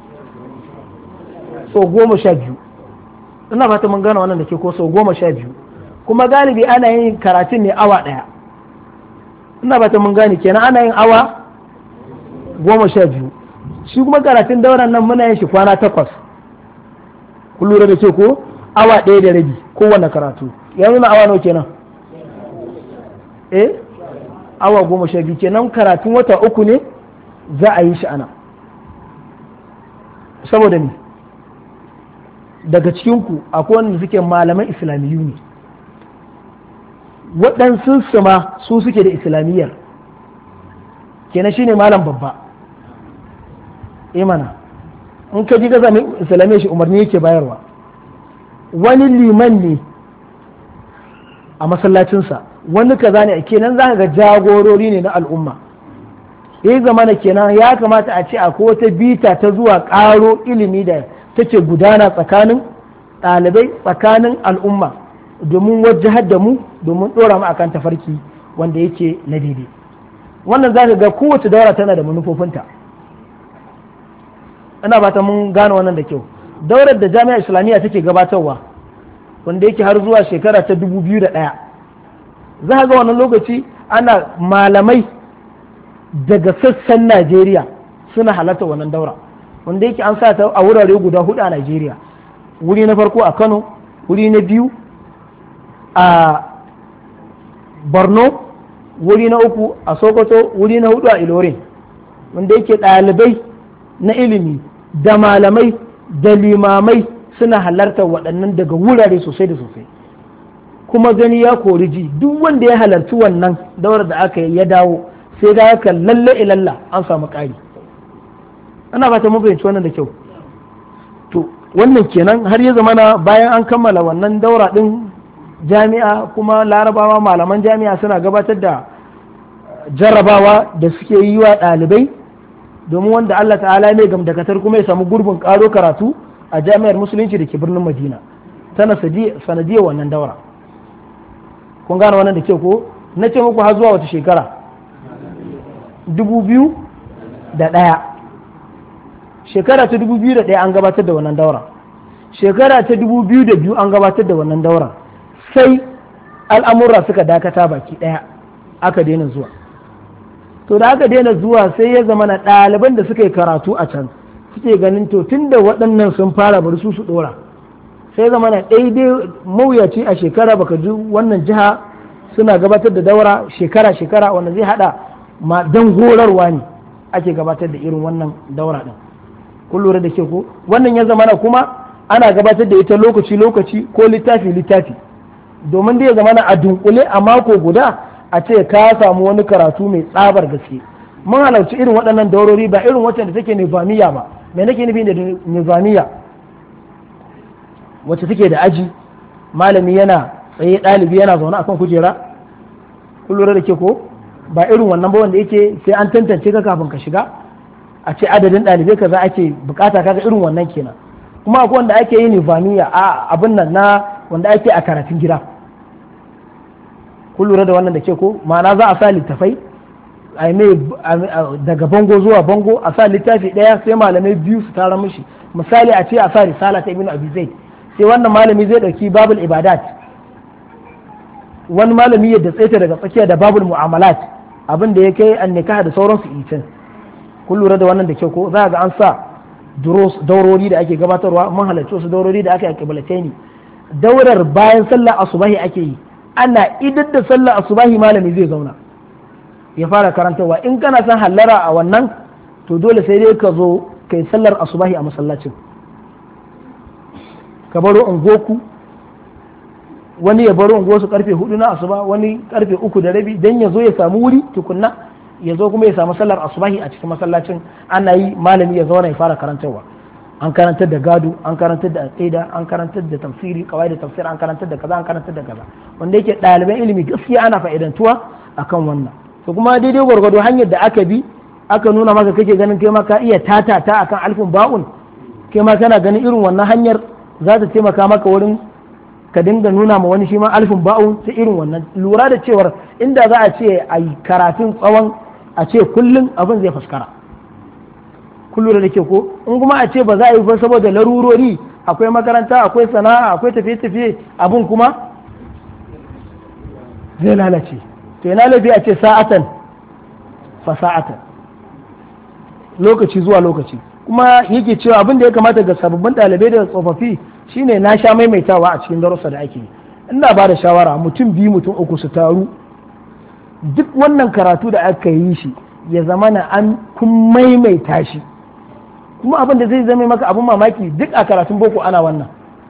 so goma sha biyu ina fata mun gane wannan da ke ko so goma sha biyu kuma galibi ana yin karatun ne awa ɗaya ina fata mun gane kenan ana yin awa goma sha biyu shi kuma karatun dauran nan muna yin shi kwana takwas kun lura da ke ko awa ɗaya da rabi kowane karatu yanzu na awa nawa kenan eh awa goma sha biyu kenan karatun wata uku ne za a yi shi ana saboda ni daga cikinku akwai wanda suke malaman islamiyu ne waɗansu su ma su suke da islamiyyar kenan shine malam babba imana in ka ji gaza islamiyyar shi umarni yake bayarwa wani liman ne a masallacinsa wani kaza ne kenan za ga jagorori ne na al'umma ya zamana kenan ya kamata a ce akwai wata bita ta zuwa ƙaro ilimi da take gudana tsakanin ɗalibai tsakanin al'umma domin wajahar da mu domin ɗora mu akan tafarki wanda yake na daidai wannan za ka ga kowace daura tana da manufofinta ina ba ta mun gane wannan da kyau daurar da jami'a islamiyya take gabatarwa wanda yake har zuwa shekara ta dubu biyu da ɗaya za ga wannan lokaci ana malamai daga sassan najeriya suna halarta wannan daura wanda yake an sa ta a wurare guda hudu a najeriya wuri na farko a kano wuri na biyu a borno wuri na uku a sokoto wuri na hudu a ilorin wanda yake ɗalibai na ilimi da malamai da limamai suna halartar waɗannan daga wurare sosai da sosai kuma gani ya kori ji duk wanda ya halarci wannan daurar da aka yi ya dawo sai da haka lalle ilalla an samu ƙari ana ba ta mun fahimci wannan da kyau to wannan kenan har ya zamana bayan an kammala wannan daura din jami'a kuma larabawa malaman jami'a suna gabatar da jarrabawa da suke yi wa ɗalibai domin wanda Allah ta'ala mai gamdakatar kuma ya samu gurbin ƙaro karatu a jami'ar musulunci da ke birnin madina tana sanadiyar wannan daura kun gane wannan da ke ko na ce muku har zuwa wata shekara dubu biyu da ɗaya shekara ta dubu biyu da ɗaya an gabatar da wannan daura shekara ta dubu biyu da biyu an gabatar da wannan daura sai al'amurra suka dakata baki ɗaya aka daina zuwa to da aka daina zuwa sai ya zama na ɗaliban da suka yi karatu a can suke ganin to tun da waɗannan sun fara bari su su ɗora sai zama na daidai mawuyaci a shekara baka ji wannan jiha suna gabatar da daura shekara shekara wanda zai hada ma dan horarwa ne ake gabatar da irin wannan daura din kun lura da ke ko wannan ya zama na kuma ana gabatar da ita lokaci lokaci ko littafi littafi domin da ya zama na a dunkule a mako guda a ce ka samu wani karatu mai tsabar gaske mun halarci irin waɗannan daurori ba irin wacce da take nizamiya ba me nake nufi da nizamiya wacce take da aji malami yana tsaye ɗalibi yana zaune akan kujera kun lura da ke ko ba irin wannan ba wanda yake sai an tantance ka kafin ka shiga a ce adadin ɗalibai kaza ake bukata kaga irin wannan kenan kuma akwai wanda ake yi nizamiya a abin nan na wanda ake a karatun gida kun lura da wannan da ke ko ma'ana za a sa littafai a mai daga bango zuwa bango a sa littafi ɗaya sai malamai biyu su tara mishi misali a ce a sa risala ta ibnu abi zaid sai wannan malami zai ɗauki babul ibadat wani malami yadda tsaita daga tsakiya da babul mu'amalat abin da ya kai an nikah da sauransu itin kun lura da wannan da kyau ko za ga an sa daurori da ake gabatarwa mun halarci wasu daurori da aka yi kiblatani daurar bayan sallar asubahi ake yi ana idar da sallar asubahi malami zai zauna ya fara karantarwa in kana son hallara a wannan to dole sai dai ka zo kai sallar asubahi a masallacin ka baro ungoku wani ya baro unguwarsu karfe hudu na asuba wani karfe uku da rabi dan ya zo ya samu wuri tukunna ya zo kuma ya samu sallar asubahi a cikin masallacin ana yi malami ya zauna ya fara karantarwa an karantar da gado an karantar da aqida an karantar da tafsiri kawai da tafsir an karantar da kaza an karantar da kaza wanda yake ɗaliban ilimi gaskiya ana fa'idantuwa akan wannan to kuma daidai gwargwado hanyar da aka bi aka nuna maka kake ganin kai ma ka iya tatata akan alfin ba'un kai ma kana ganin irin wannan hanyar za ta taimaka maka wurin ka dinga nuna ma wani shi ma alfin ba'un ta irin wannan lura da cewar inda za a ce a yi karatun tsawon a ce kullum abin zai fuskara kullum da ke ko in kuma a ce ba za a yi ba saboda larurori akwai makaranta akwai sana'a akwai tafiye-tafiye abin kuma zai lalace to yana lafi a ce sa'atan fa sa'atan lokaci zuwa lokaci kuma yake cewa abin da ya kamata ga sababbin ɗalibai da tsofaffi shine na sha maimaitawa a cikin darussa da ake yi ina ba da shawara mutum biyu mutum uku su taru duk wannan karatu da aka yi shi ya zama na an kun maimaita shi kuma abin da zai zama maka abin mamaki duk a karatun boko ana wannan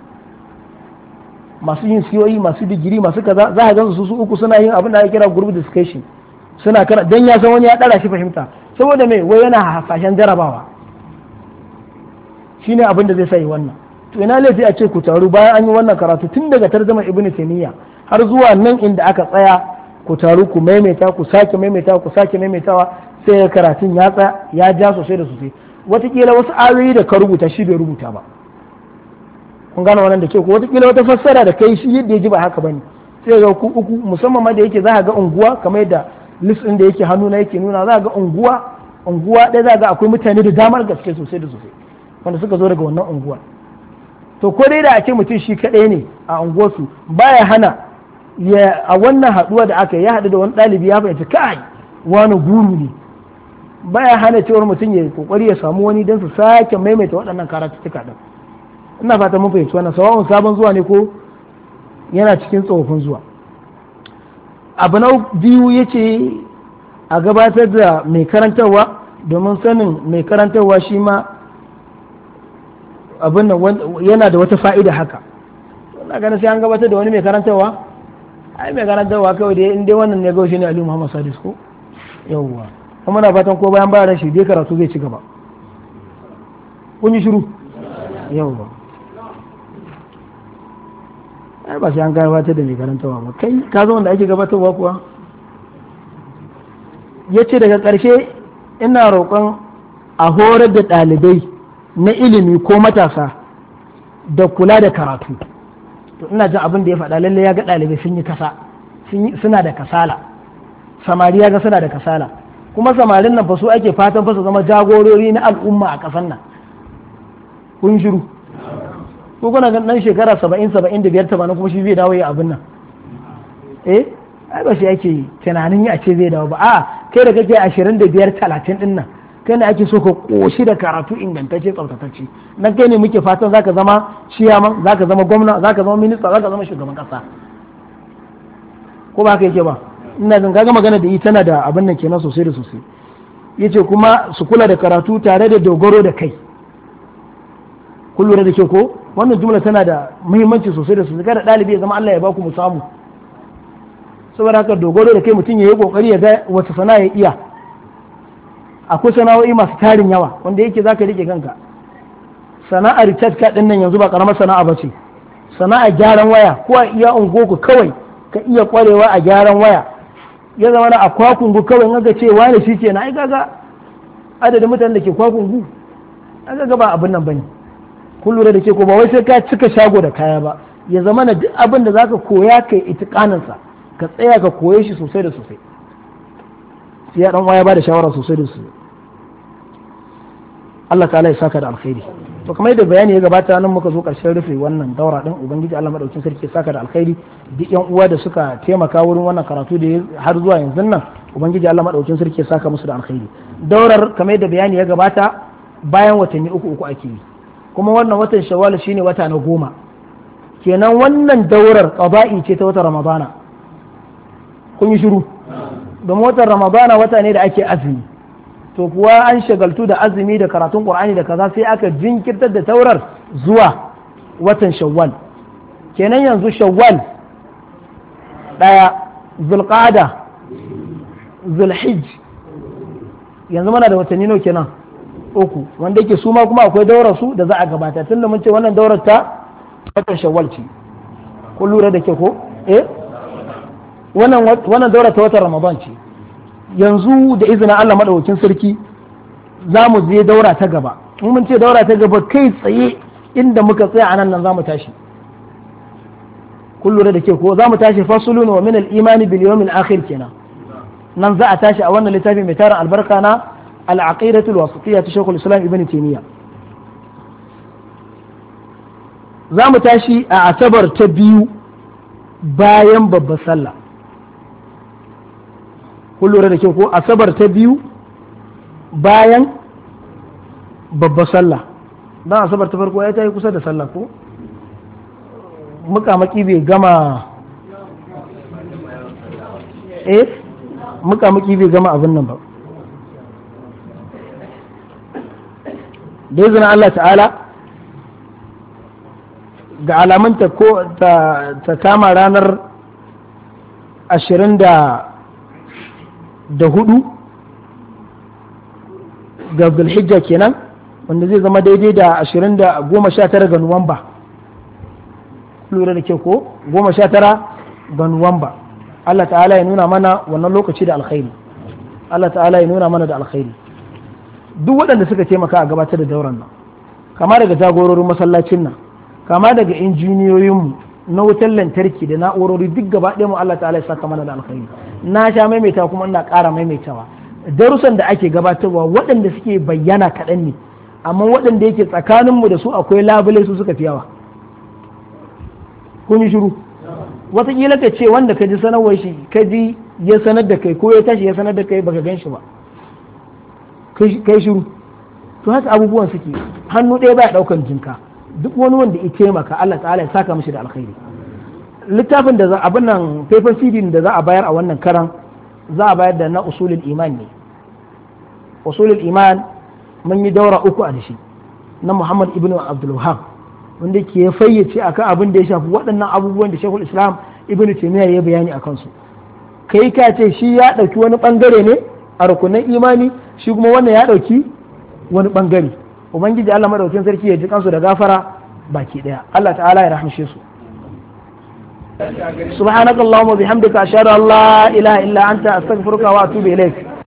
masu yin siyoyi masu digiri masu kaza za a gansu su uku suna yin abin da ake kira group discussion suna kana dan ya san wani ya dara shi fahimta saboda mai wai yana hasashen jarabawa shine abin da zai sai wannan to ina laifi a ce ku taru bayan an yi wannan karatu tun daga tarjuma ibnu taymiya har zuwa nan inda aka tsaya ku taru ku maimaita ku sake maimaita ku sake maimaitawa sai karatun ya tsaya ya ja sosai da sosai watakila wasu ayoyi da ka rubuta shi bai rubuta ba kun gane wannan da ke ko watakila wata fassara da kai shi yadda ya ji ba haka bane sai ga ku uku musamman ma da yake za ga unguwa kamar yadda list din da yake hannu na yake nuna za ga unguwa unguwa ɗaya za ga akwai mutane da damar gaske sosai da sosai wanda suka zo daga wannan unguwa to ko dai da a ce mutum shi kaɗai ne a unguwarsu baya hana ya a wannan haɗuwa da aka ya haɗu da wani ɗalibi ya fahimci kai wani guru ne baya hana cewar mutum ya kokari ya samu wani don su sake maimaita waɗannan karatuttuka ɗin ina fata mun fahimci wannan sawa'un sabon zuwa ne ko yana cikin tsofaffin zuwa abu na biyu ya ce a gabatar da mai karantarwa domin sanin mai karantarwa shi ma abin yana da wata fa'ida haka na ganin sai an gabatar da wani mai karantarwa ai mai karantarwa kawai dai in dai wannan ne gaushe ne Aliyu Muhammad Sadis ko yawwa kuma na fatan ko bayan bayan shi dai karatu zai ci gaba kun yi shiru yawwa ai ba sai an gabatar da mai karantarwa ba kai ka zo wanda ake gabatarwa kuwa yace daga ƙarshe ina roƙon a horar da ɗalibai na ilimi ko matasa da kula da karatu to ina jin abin da ya faɗa lalle ya ga ɗalibai sun yi kasa suna da kasala samari ya ga suna da kasala kuma samarin nan fa su ake fatan fa su zama jagorori na al'umma a ƙasar nan kun shiru ko kuna ga dan shekara saba'in saba'in da biyar tamanin kuma shi zai dawo ya abin nan eh ai ba shi ake tunanin ya ce zai dawo ba a kai da kake ashirin da biyar talatin din nan kai ne ake so ka koshi da karatu ingantacce tsaftatacce nan kai ne muke fatan zaka zama ciyaman zaka zama gwamna zaka zama minista zaka zama shugaban kasa ko ba haka yake ba ina jin kaga magana da ita tana da abin nan kenan sosai da sosai yace kuma su kula da karatu tare da dogaro da kai kun lura da ke ko wannan jumla tana da muhimmanci sosai da sosai kada ɗalibi ya zama Allah ya baku mu samu saboda haka dogaro da kai mutum ya yi kokari ya ga wata sana'a ya iya akwai sana'o'i masu tarin yawa wanda yake zaka rike kanka sana'ar recharge card din nan yanzu ba karamar sana'a ba ce sana'a gyaran waya ko a iya ungoku kawai ka iya kwarewa a gyaran waya ya zama na a kwakungu kawai ga ce wani shi ke na ai kaga adadin mutanen da ke kwakungu aka ga ba abin nan bane kun lura da ke ko ba wai sai ka cika shago da kaya ba ya zama na duk abin da zaka koya kai itikanin sa ka tsaya ka koye shi sosai da sosai sai ya dan waya ba da shawara sosai da sosai Allah ta'ala ya saka da alkhairi to kamar yadda bayani ya gabata nan muka zo karshen rufe wannan daura din ubangiji Allah madaukakin sarki ya saka da alkhairi duk yan uwa da suka taimaka wurin wannan karatu da har zuwa yanzu nan ubangiji Allah madaukakin sarki ya saka musu da alkhairi daurar kamar yadda bayani ya gabata bayan watanni uku uku ake yi, kuma wannan watan shawwal shine wata na goma, kenan wannan daurar qada'i ce ta watan ramadana. kun yi shiru domin watan ramadana wata ne da ake azumi, to kuwa an shagaltu da azumi da karatun qur'ani da kaza sai aka jinkirtar da taurar zuwa watan shawwal. kenan yanzu shawwal daya, zulqa'ada, zulhijj, yanzu muna da watanni nawa kenan uku, wanda yake su ma kuma akwai daurar su da za a gabata, tunda mun ce wannan daurar ta watan shawwal ce. kun lura da ke ko eh wannan wannan daurar ta watan ramadan ce. yanzu da izinin Allah madaukakin sarki za mu je daura ta gaba. in mun ce daura ta gaba kai tsaye inda muka tsaya anan nan za mu tashi. kun lura da ke ko za mu tashi fasulun wa min al-imani bil yawmil akhir kenan, nan za a tashi a wannan littafi mai tarin albarka na al-aqidatu al-wasitiyya ta Shaykhul Islam Ibn Taymiyyah. za mu tashi a asabar ta biyu bayan babbar sallah. kun lura da kyau ko asabar ta biyu bayan babbar sallah, dan asabar ta farko ya ta yi kusa da sallah ko mukamaki bai gama eh mukamaki bai gama abin nan ba. da izinin Allah ta'ala ga alamanta ko ta, ta kama ranar ashirin da da hudu ga zulhijja kenan, wanda zai zama daidai da ashirin da goma sha tara ga nuwamba. lura da ke ko goma sha tara ga nuwamba. Allah ta'ala ya nuna mana wannan lokaci da alkhairi. Allah ta'ala ya nuna mana da alkhairi. duk waɗanda suka taimaka a gabatar da dauran nan, kama daga jagororin masallacin nan, kama daga injiniyoyinmu na wutar lantarki da na'urori, duk gaba ɗaya mu Allah ta'ala ya saka mana da alkhairi. na sha maimaita kuma ina ƙara maimaitawa, darussan da ake gabatarwa waɗanda suke bayyana kaɗan ne, amma waɗanda yake tsakaninmu da su akwai labule su suka fi yawa. kun yi shiru wataƙila ka ce wanda ka ji sanarwar shi ka ji ya sanar da kai ko ya tashi ya sanar da kai baka gan shi ba kai shiru. to haka abubuwan suke, hannu ɗaya baya ɗaukan jinka. duk wani wanda ya taimaka Allah ta'ala ya saka mishi da alkhairi. littafin da za abin nan paper cd da za a bayar a wannan karan za a bayar da na usulul iman ne. usulul iman mun yi daura uku a dashi na Muhammad ibn Abdul Wahhab, wanda ke fayyace akan abin da ya shafi waɗannan abubuwan da Shaykhul Islam Ibn Taymiyyah ya bayani akan su. kai ka ce shi ya ɗauki wani ɓangare ne a rukunin imani, shi kuma wannan ya ɗauki wani ɓangare. ubangiji Allah madaukakin sarki ya ji kansu da gafara baki ɗaya. Allah ta'ala ya rahmishe su. subhanakallahumma bihamdika ashhadu an la ilaha illa anta astaghfiruka wa atubu ilaik.